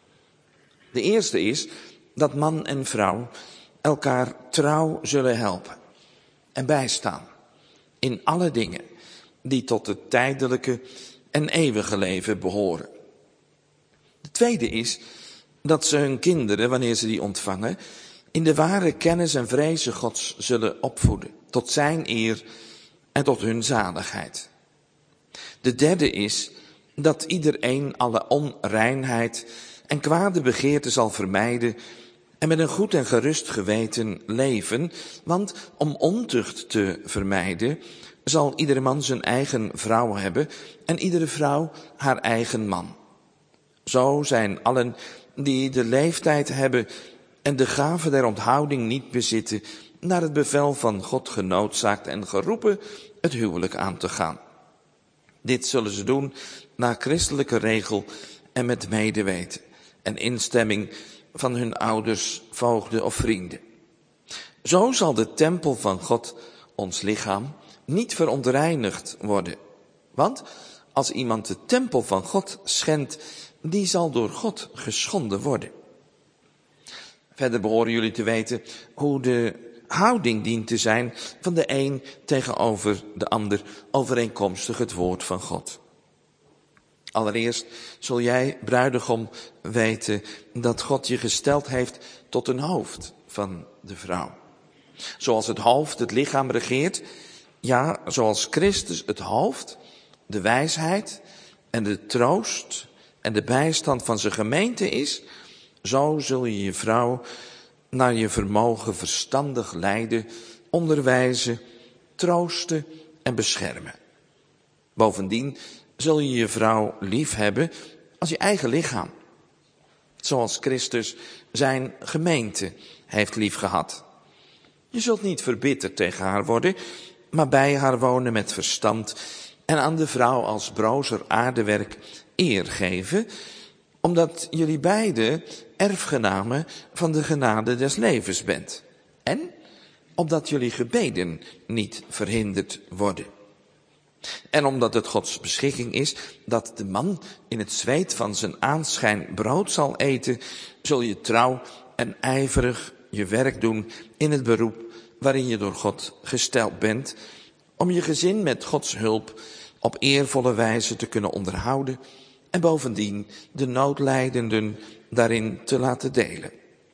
De eerste is dat man en vrouw elkaar trouw zullen helpen en bijstaan in alle dingen die tot het tijdelijke en eeuwige leven behoren. De tweede is dat ze hun kinderen, wanneer ze die ontvangen, in de ware kennis en vrezen Gods zullen opvoeden, tot zijn eer en tot hun zaligheid. De derde is dat iedereen alle onreinheid en kwade begeerte zal vermijden en met een goed en gerust geweten leven, want om ontucht te vermijden zal iedere man zijn eigen vrouw hebben en iedere vrouw haar eigen man. Zo zijn allen die de leeftijd hebben en de gave der onthouding niet bezitten, naar het bevel van God genoodzaakt en geroepen het huwelijk aan te gaan. Dit zullen ze doen naar christelijke regel en met medeweten en instemming van hun ouders, voogden of vrienden. Zo zal de tempel van God, ons lichaam, niet verontreinigd worden. Want als iemand de tempel van God schendt, die zal door God geschonden worden. Verder behoren jullie te weten hoe de houding dient te zijn van de een tegenover de ander, overeenkomstig het woord van God. Allereerst zul jij, bruidegom, weten dat God je gesteld heeft tot een hoofd van de vrouw. Zoals het hoofd het lichaam regeert, ja, zoals Christus het hoofd, de wijsheid en de troost en de bijstand van zijn gemeente is, zo zul je je vrouw naar je vermogen verstandig leiden, onderwijzen, troosten en beschermen. Bovendien zul je je vrouw lief hebben als je eigen lichaam, zoals Christus zijn gemeente heeft liefgehad. Je zult niet verbitterd tegen haar worden, maar bij haar wonen met verstand en aan de vrouw als brozer aardewerk eer geven, omdat jullie beiden erfgenamen van de genade des levens bent. En opdat jullie gebeden niet verhinderd worden. En omdat het Gods beschikking is dat de man in het zweet van zijn aanschijn brood zal eten, zul je trouw en ijverig je werk doen in het beroep waarin je door God gesteld bent, om je gezin met Gods hulp op eervolle wijze te kunnen onderhouden en bovendien de noodlijdenden daarin te laten delen.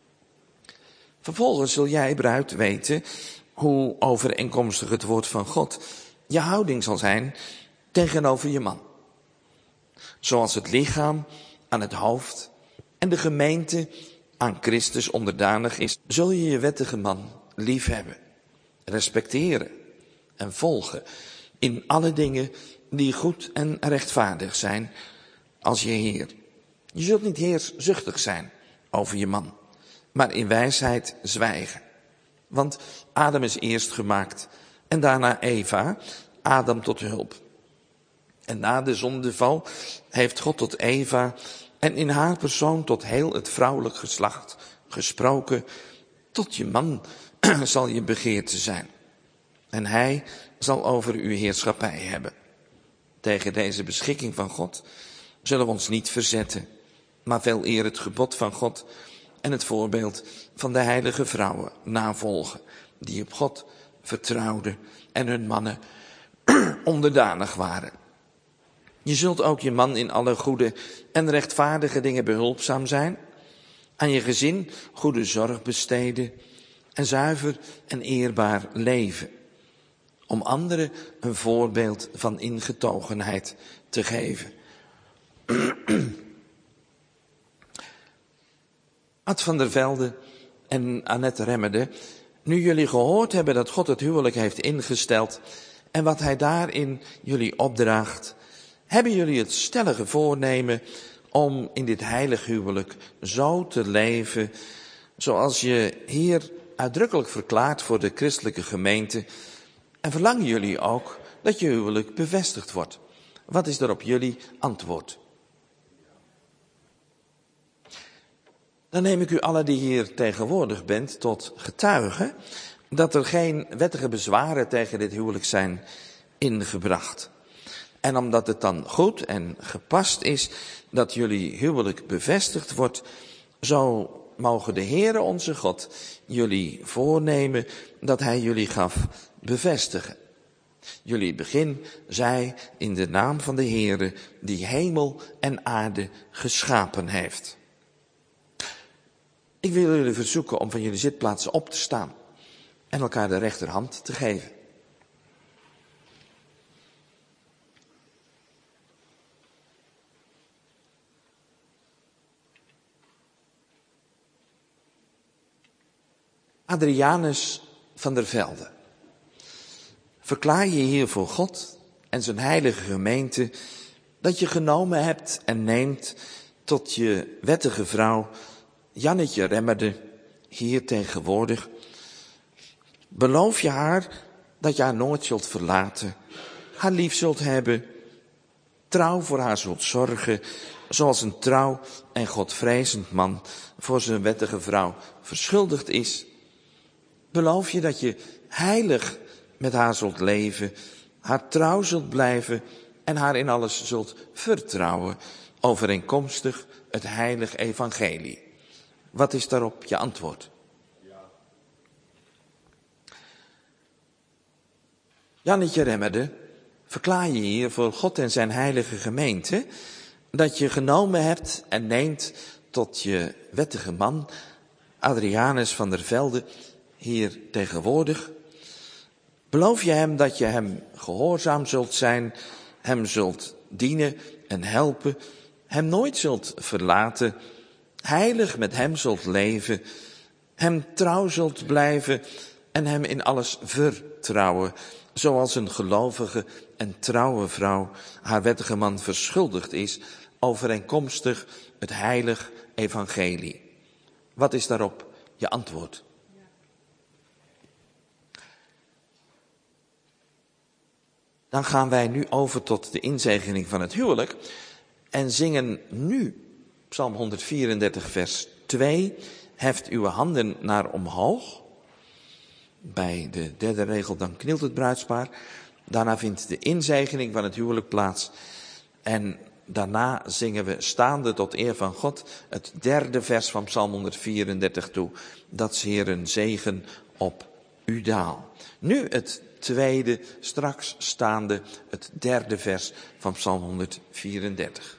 Vervolgens zul jij, bruid, weten hoe overeenkomstig het woord van God je houding zal zijn tegenover je man. Zoals het lichaam aan het hoofd en de gemeente aan Christus onderdanig is, zul je je wettige man lief hebben, respecteren en volgen in alle dingen die goed en rechtvaardig zijn als je Heer. Je zult niet heerszuchtig zijn over je man, maar in wijsheid zwijgen. Want Adam is eerst gemaakt en daarna Eva, Adam tot hulp. En na de zondeval heeft God tot Eva en in haar persoon tot heel het vrouwelijk geslacht gesproken: tot je man zal je begeerte zijn. En hij zal over uw heerschappij hebben. Tegen deze beschikking van God zullen we ons niet verzetten, maar veel eer het gebod van God en het voorbeeld van de heilige vrouwen navolgen, die op God vertrouwden en hun mannen onderdanig waren. Je zult ook je man in alle goede en rechtvaardige dingen behulpzaam zijn, aan je gezin goede zorg besteden en zuiver en eerbaar leven, om anderen een voorbeeld van ingetogenheid te geven. Ad van der Velde en Annette Remmerde, nu jullie gehoord hebben dat God het huwelijk heeft ingesteld en wat hij daarin jullie opdraagt, hebben jullie het stellige voornemen om in dit heilig huwelijk zo te leven zoals je hier uitdrukkelijk verklaart voor de christelijke gemeente, en verlangen jullie ook dat je huwelijk bevestigd wordt? Wat is daarop jullie antwoord? Dan neem ik u allen die hier tegenwoordig bent tot getuige dat er geen wettige bezwaren tegen dit huwelijk zijn ingebracht. En omdat het dan goed en gepast is dat jullie huwelijk bevestigd wordt, zo mogen de Heere onze God jullie voornemen dat hij jullie gaf bevestigen. Jullie begin zij in de naam van de Heere die hemel en aarde geschapen heeft. Ik wil jullie verzoeken om van jullie zitplaatsen op te staan en elkaar de rechterhand te geven. Adrianus van der Velde, verklaar je hier voor God en zijn heilige gemeente dat je genomen hebt en neemt tot je wettige vrouw Jannetje Remmerde, hier tegenwoordig. Beloof je haar dat je haar nooit zult verlaten, haar lief zult hebben, trouw voor haar zult zorgen, zoals een trouw en godvrezend man voor zijn wettige vrouw verschuldigd is. Beloof je dat je heilig met haar zult leven, haar trouw zult blijven en haar in alles zult vertrouwen, overeenkomstig het heilig evangelie. Wat is daarop je antwoord? Ja. Jannetje Remmerde, verklaar je hier voor God en zijn heilige gemeente dat je genomen hebt en neemt tot je wettige man, Adrianus van der Velde, hier tegenwoordig? Beloof je hem dat je hem gehoorzaam zult zijn, hem zult dienen en helpen, hem nooit zult verlaten, heilig met hem zult leven, hem trouw zult blijven en hem in alles vertrouwen, zoals een gelovige en trouwe vrouw haar wettige man verschuldigd is, overeenkomstig het heilig evangelie. Wat is daarop je antwoord? Dan gaan wij nu over tot de inzegening van het huwelijk en zingen nu Psalm honderdvierendertig vers twee. Heft uw handen naar omhoog. Bij de derde regel dan knielt het bruidspaar. Daarna vindt de inzegening van het huwelijk plaats. En daarna zingen we staande tot eer van God het derde vers van Psalm honderdvierendertig toe. Dat ze Heer een zegen op u daal. Nu het tweede, straks staande het derde vers van Psalm honderdvierendertig.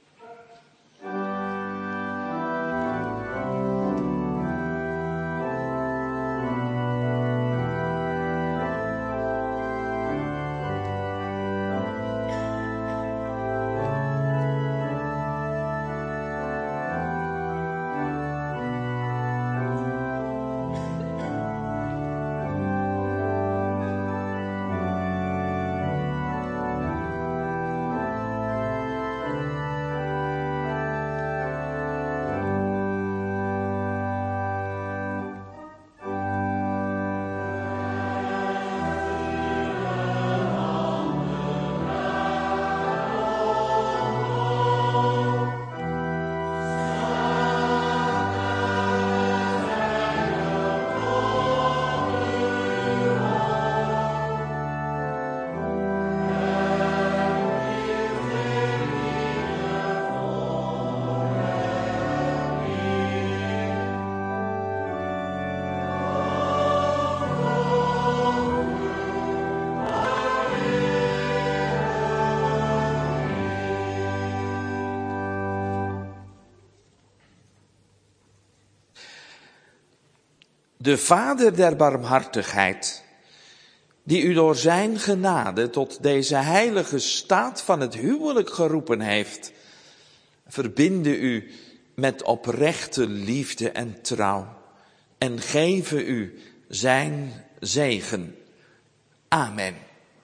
De Vader der barmhartigheid, die u door zijn genade tot deze heilige staat van het huwelijk geroepen heeft, verbinde u met oprechte liefde en trouw en geven u zijn zegen. Amen.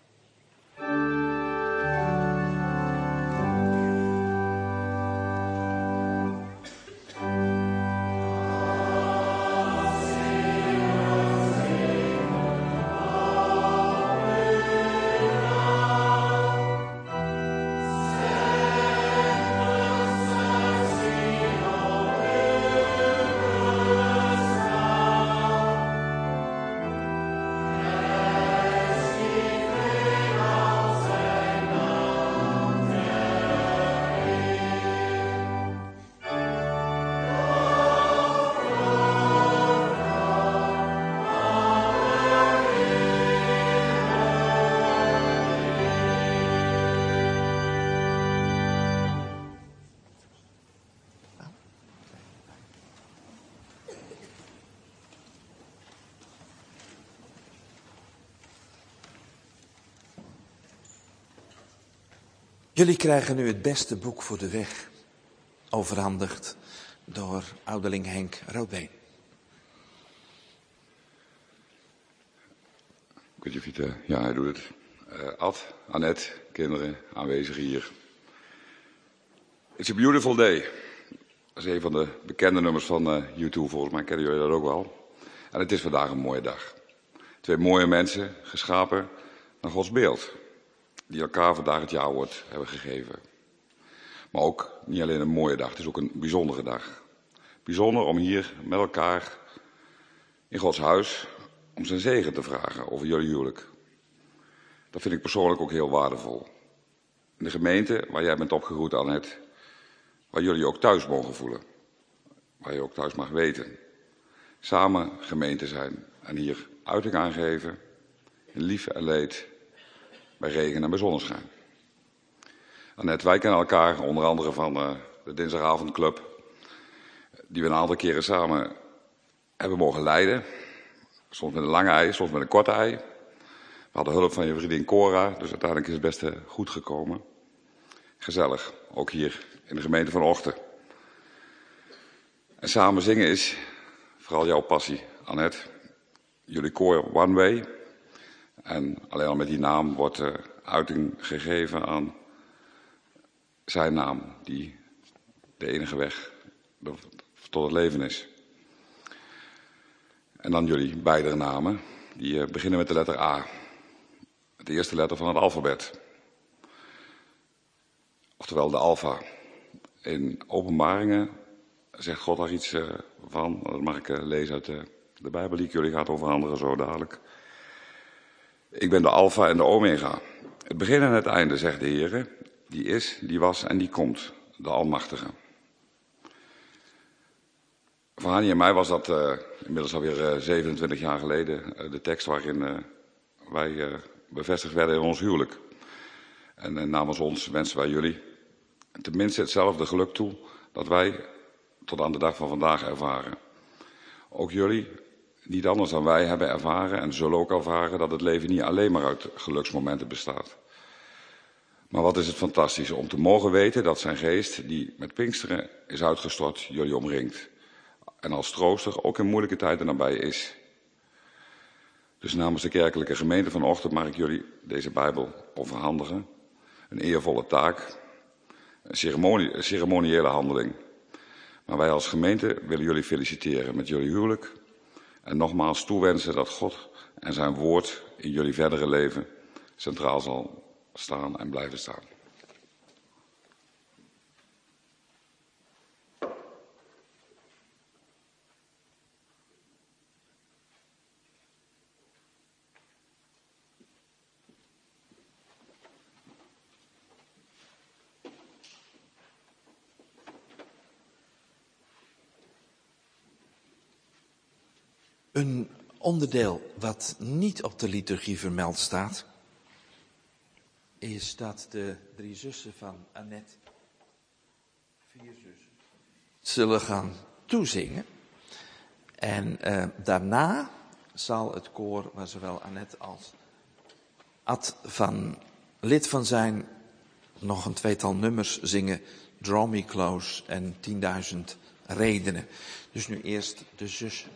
Jullie krijgen nu het beste boek voor de weg, overhandigd door ouderling Henk Roodbeen. Goed, Jovita. Ja, hij doet het. Uh, Ad, Annette, kinderen, aanwezig hier. It's a beautiful day. Dat is een van de bekende nummers van uh, U twee, volgens mij kennen jullie dat ook wel. En het is vandaag een mooie dag. Twee mooie mensen, geschapen naar Gods beeld, die elkaar vandaag het jaarwoord hebben gegeven. Maar ook niet alleen een mooie dag, het is ook een bijzondere dag. Bijzonder om hier met elkaar in Gods huis om zijn zegen te vragen over jullie huwelijk. Dat vind ik persoonlijk ook heel waardevol. In de gemeente waar jij bent opgegroeid, Annette, waar jullie ook thuis mogen voelen. Waar je ook thuis mag weten. Samen gemeente zijn en hier uiting aangeven in liefde en leed, bij regen en bij zonneschijn. Annette, wij kennen elkaar onder andere van uh, de dinsdagavondclub, die we een aantal keren samen hebben mogen leiden. Soms met een lange ei, soms met een korte ei. We hadden hulp van je vriendin Cora, dus uiteindelijk is het best uh, goed gekomen. Gezellig, ook hier in de gemeente van Ochten. En samen zingen is vooral jouw passie, Annette. Jullie koor One Way. En alleen al met die naam wordt uh, uiting gegeven aan zijn naam, die de enige weg tot het leven is. En dan jullie beide namen, die uh, beginnen met de letter A. De eerste letter van het alfabet. Oftewel de alfa. In Openbaringen zegt God daar iets uh, van. Dat mag ik uh, lezen uit de, de Bijbel die ik jullie gaat overhandigen zo dadelijk. Ik ben de alfa en de omega. Het begin en het einde, zegt de Heer. Die is, die was en die komt. De Almachtige. Voor Hannie en mij was dat uh, inmiddels alweer uh, zevenentwintig jaar geleden uh, de tekst waarin uh, wij uh, bevestigd werden in ons huwelijk. En uh, namens ons wensen wij jullie tenminste hetzelfde geluk toe dat wij tot aan de dag van vandaag ervaren. Ook jullie, niet anders dan wij, hebben ervaren en zullen ook ervaren dat het leven niet alleen maar uit geluksmomenten bestaat. Maar wat is het fantastisch om te mogen weten dat zijn geest, die met Pinksteren is uitgestort, jullie omringt. En als trooster ook in moeilijke tijden nabij is. Dus namens de kerkelijke gemeente van Ochten mag ik jullie deze Bijbel overhandigen. Een eervolle taak, een, ceremonie, een ceremoniële handeling. Maar wij als gemeente willen jullie feliciteren met jullie huwelijk. En nogmaals toewensen dat God en zijn woord in jullie verdere leven centraal zal staan en blijven staan. Een onderdeel wat niet op de liturgie vermeld staat, is dat de drie zussen van Annette, vier zussen, zullen gaan toezingen. En uh, daarna zal het koor, waar zowel Annette als Ad van lid van zijn, nog een tweetal nummers zingen, Draw Me Close en tienduizend redenen. Dus nu eerst de zussen.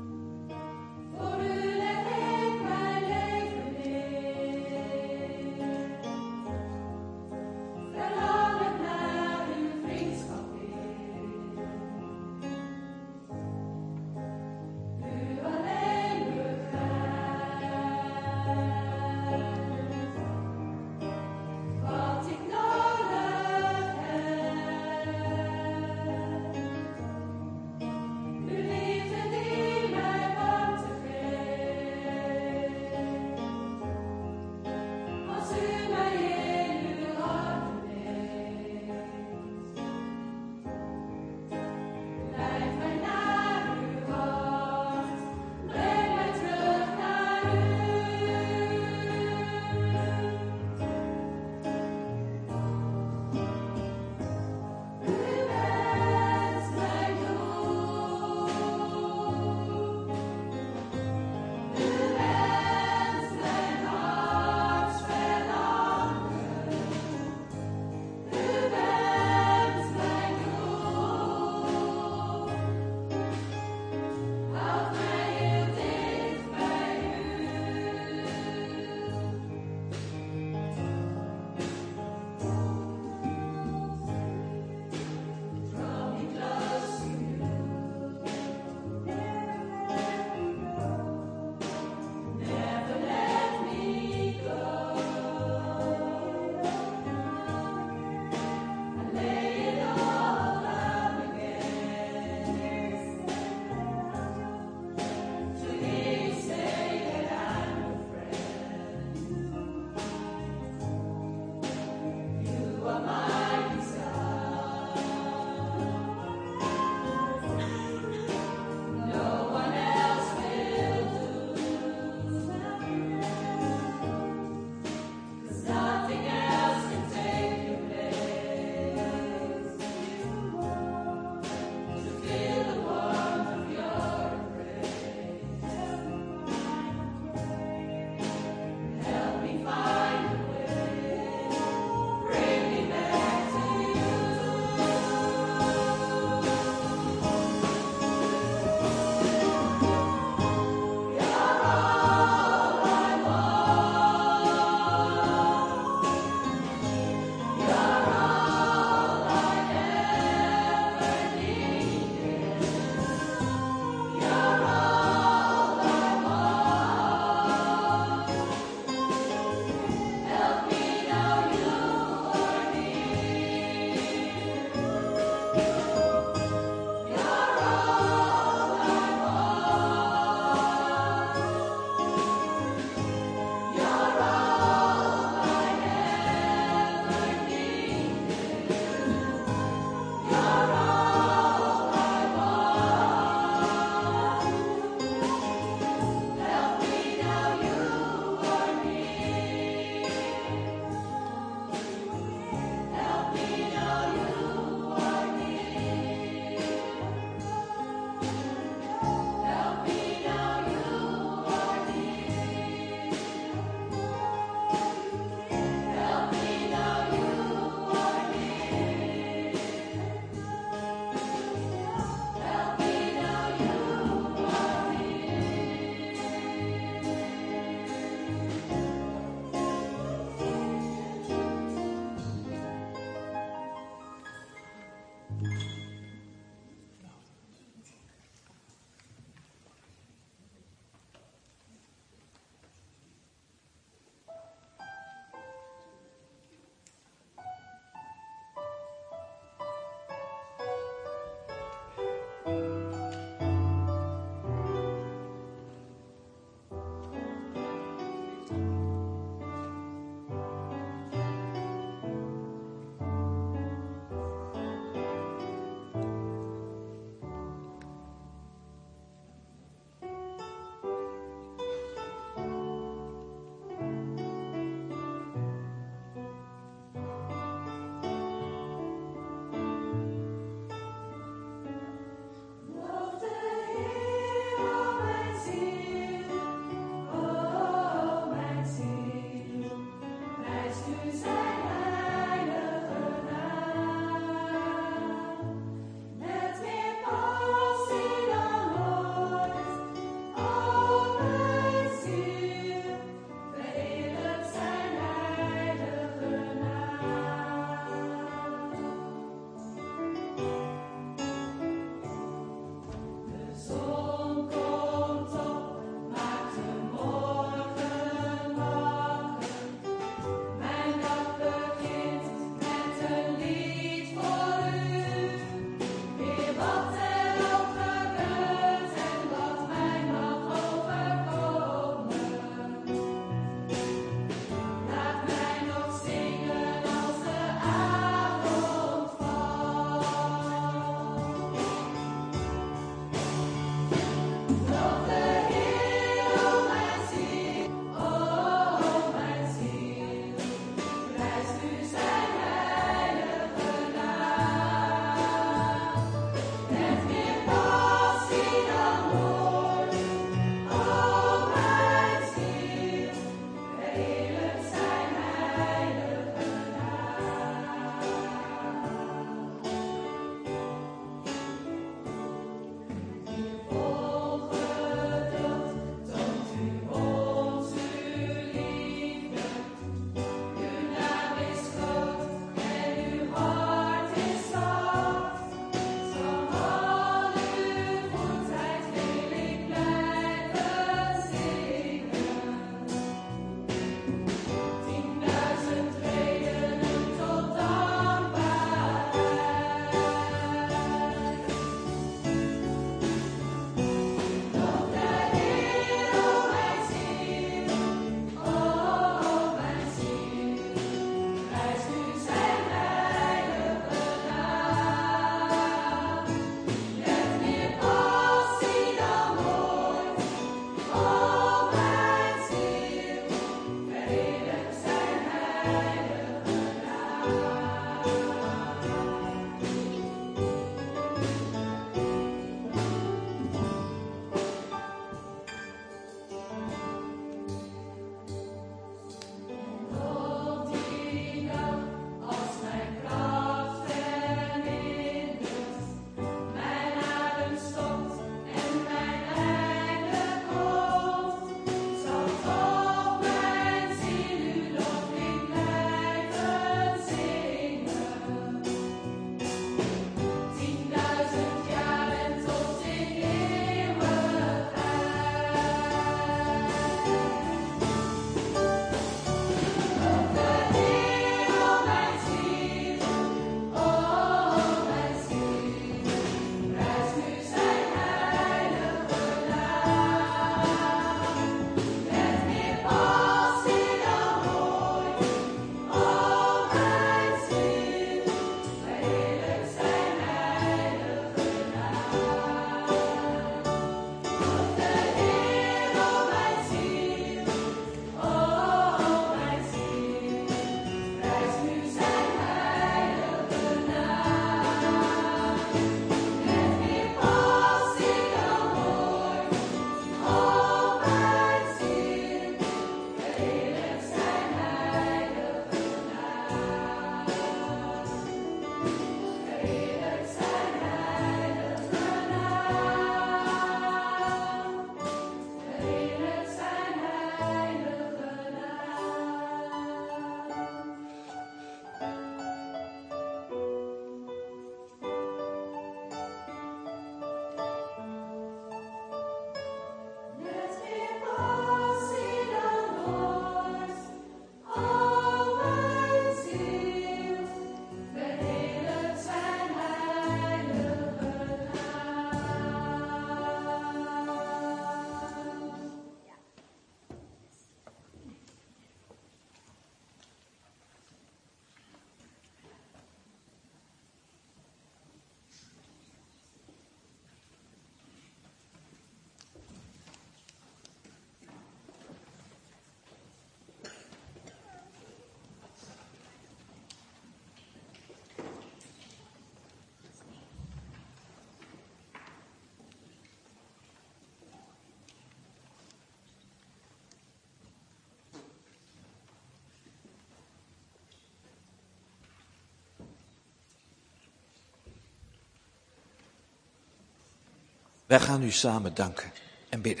Wij gaan u samen danken en bidden.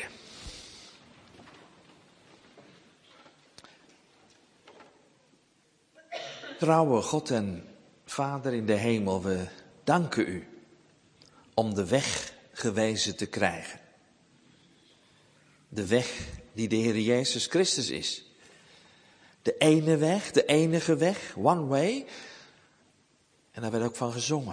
Trouwe God en Vader in de hemel, we danken u om de weg gewezen te krijgen. De weg die de Heer Jezus Christus is. De ene weg, de enige weg, one way. En daar werd ook van gezongen.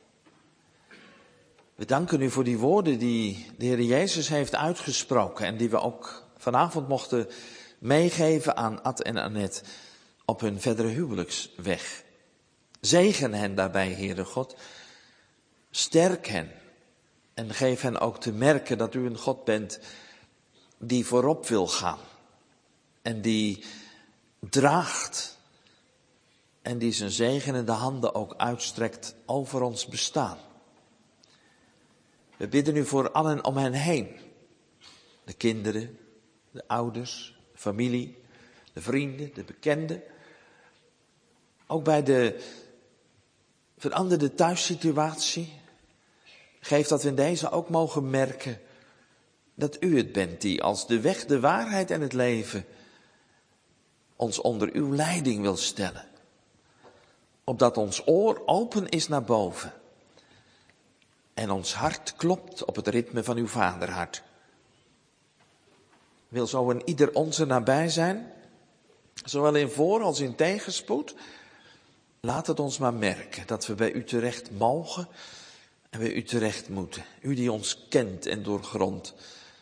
We danken u voor die woorden die de Heer Jezus heeft uitgesproken en die we ook vanavond mochten meegeven aan Ad en Annette op hun verdere huwelijksweg. Zegen hen daarbij, Heere God. Sterk hen en geef hen ook te merken dat u een God bent die voorop wil gaan en die draagt en die zijn zegenende handen ook uitstrekt over ons bestaan. We bidden u voor allen om hen heen. De kinderen, de ouders, de familie, de vrienden, de bekenden. Ook bij de veranderde thuissituatie. Geef dat we in deze ook mogen merken dat u het bent die als de weg, de waarheid en het leven ons onder uw leiding wil stellen. Opdat ons oor open is naar boven. En ons hart klopt op het ritme van uw vaderhart. Wil zo een ieder onze nabij zijn, zowel in voor- als in tegenspoed. Laat het ons maar merken dat we bij u terecht mogen en bij u terecht moeten. U die ons kent en doorgrondt.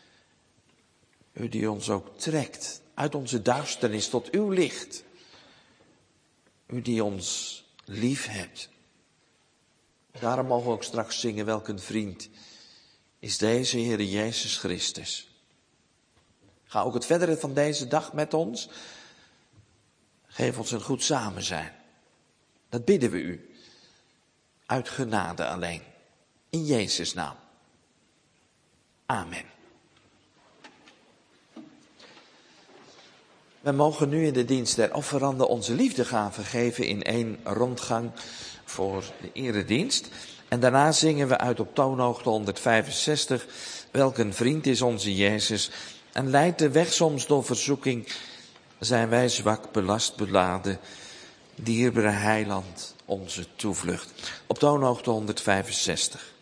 U die ons ook trekt uit onze duisternis tot uw licht. U die ons lief hebt. Daarom mogen we ook straks zingen, welk een vriend is deze Heere Jezus Christus. Ga ook het verdere van deze dag met ons. Geef ons een goed samen zijn. Dat bidden we u. Uit genade alleen. In Jezus' naam. Amen. We mogen nu in de dienst der offeranden onze liefdegave geven in één rondgang voor de eredienst. En daarna zingen we uit op toonhoogte honderdvijfenzestig. Welk een vriend is onze Jezus. En leidt de weg soms door verzoeking. Zijn wij zwak, belast, beladen. Dierbare heiland, onze toevlucht. Op toonhoogte honderdvijfenzestig.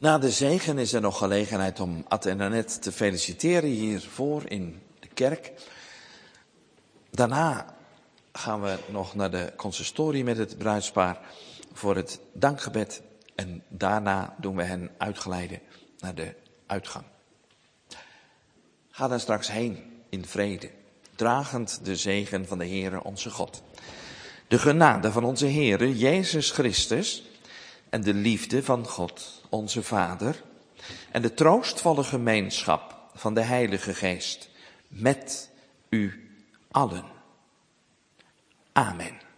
Na de zegen is er nog gelegenheid om Ad en Annette te feliciteren hiervoor in de kerk. Daarna gaan we nog naar de consistorie met het bruidspaar voor het dankgebed. En daarna doen we hen uitgeleiden naar de uitgang. Ga dan straks heen in vrede, dragend de zegen van de Heere onze God. De genade van onze Heere Jezus Christus en de liefde van God onze Vader en de troostvolle gemeenschap van de Heilige Geest met u allen. Amen.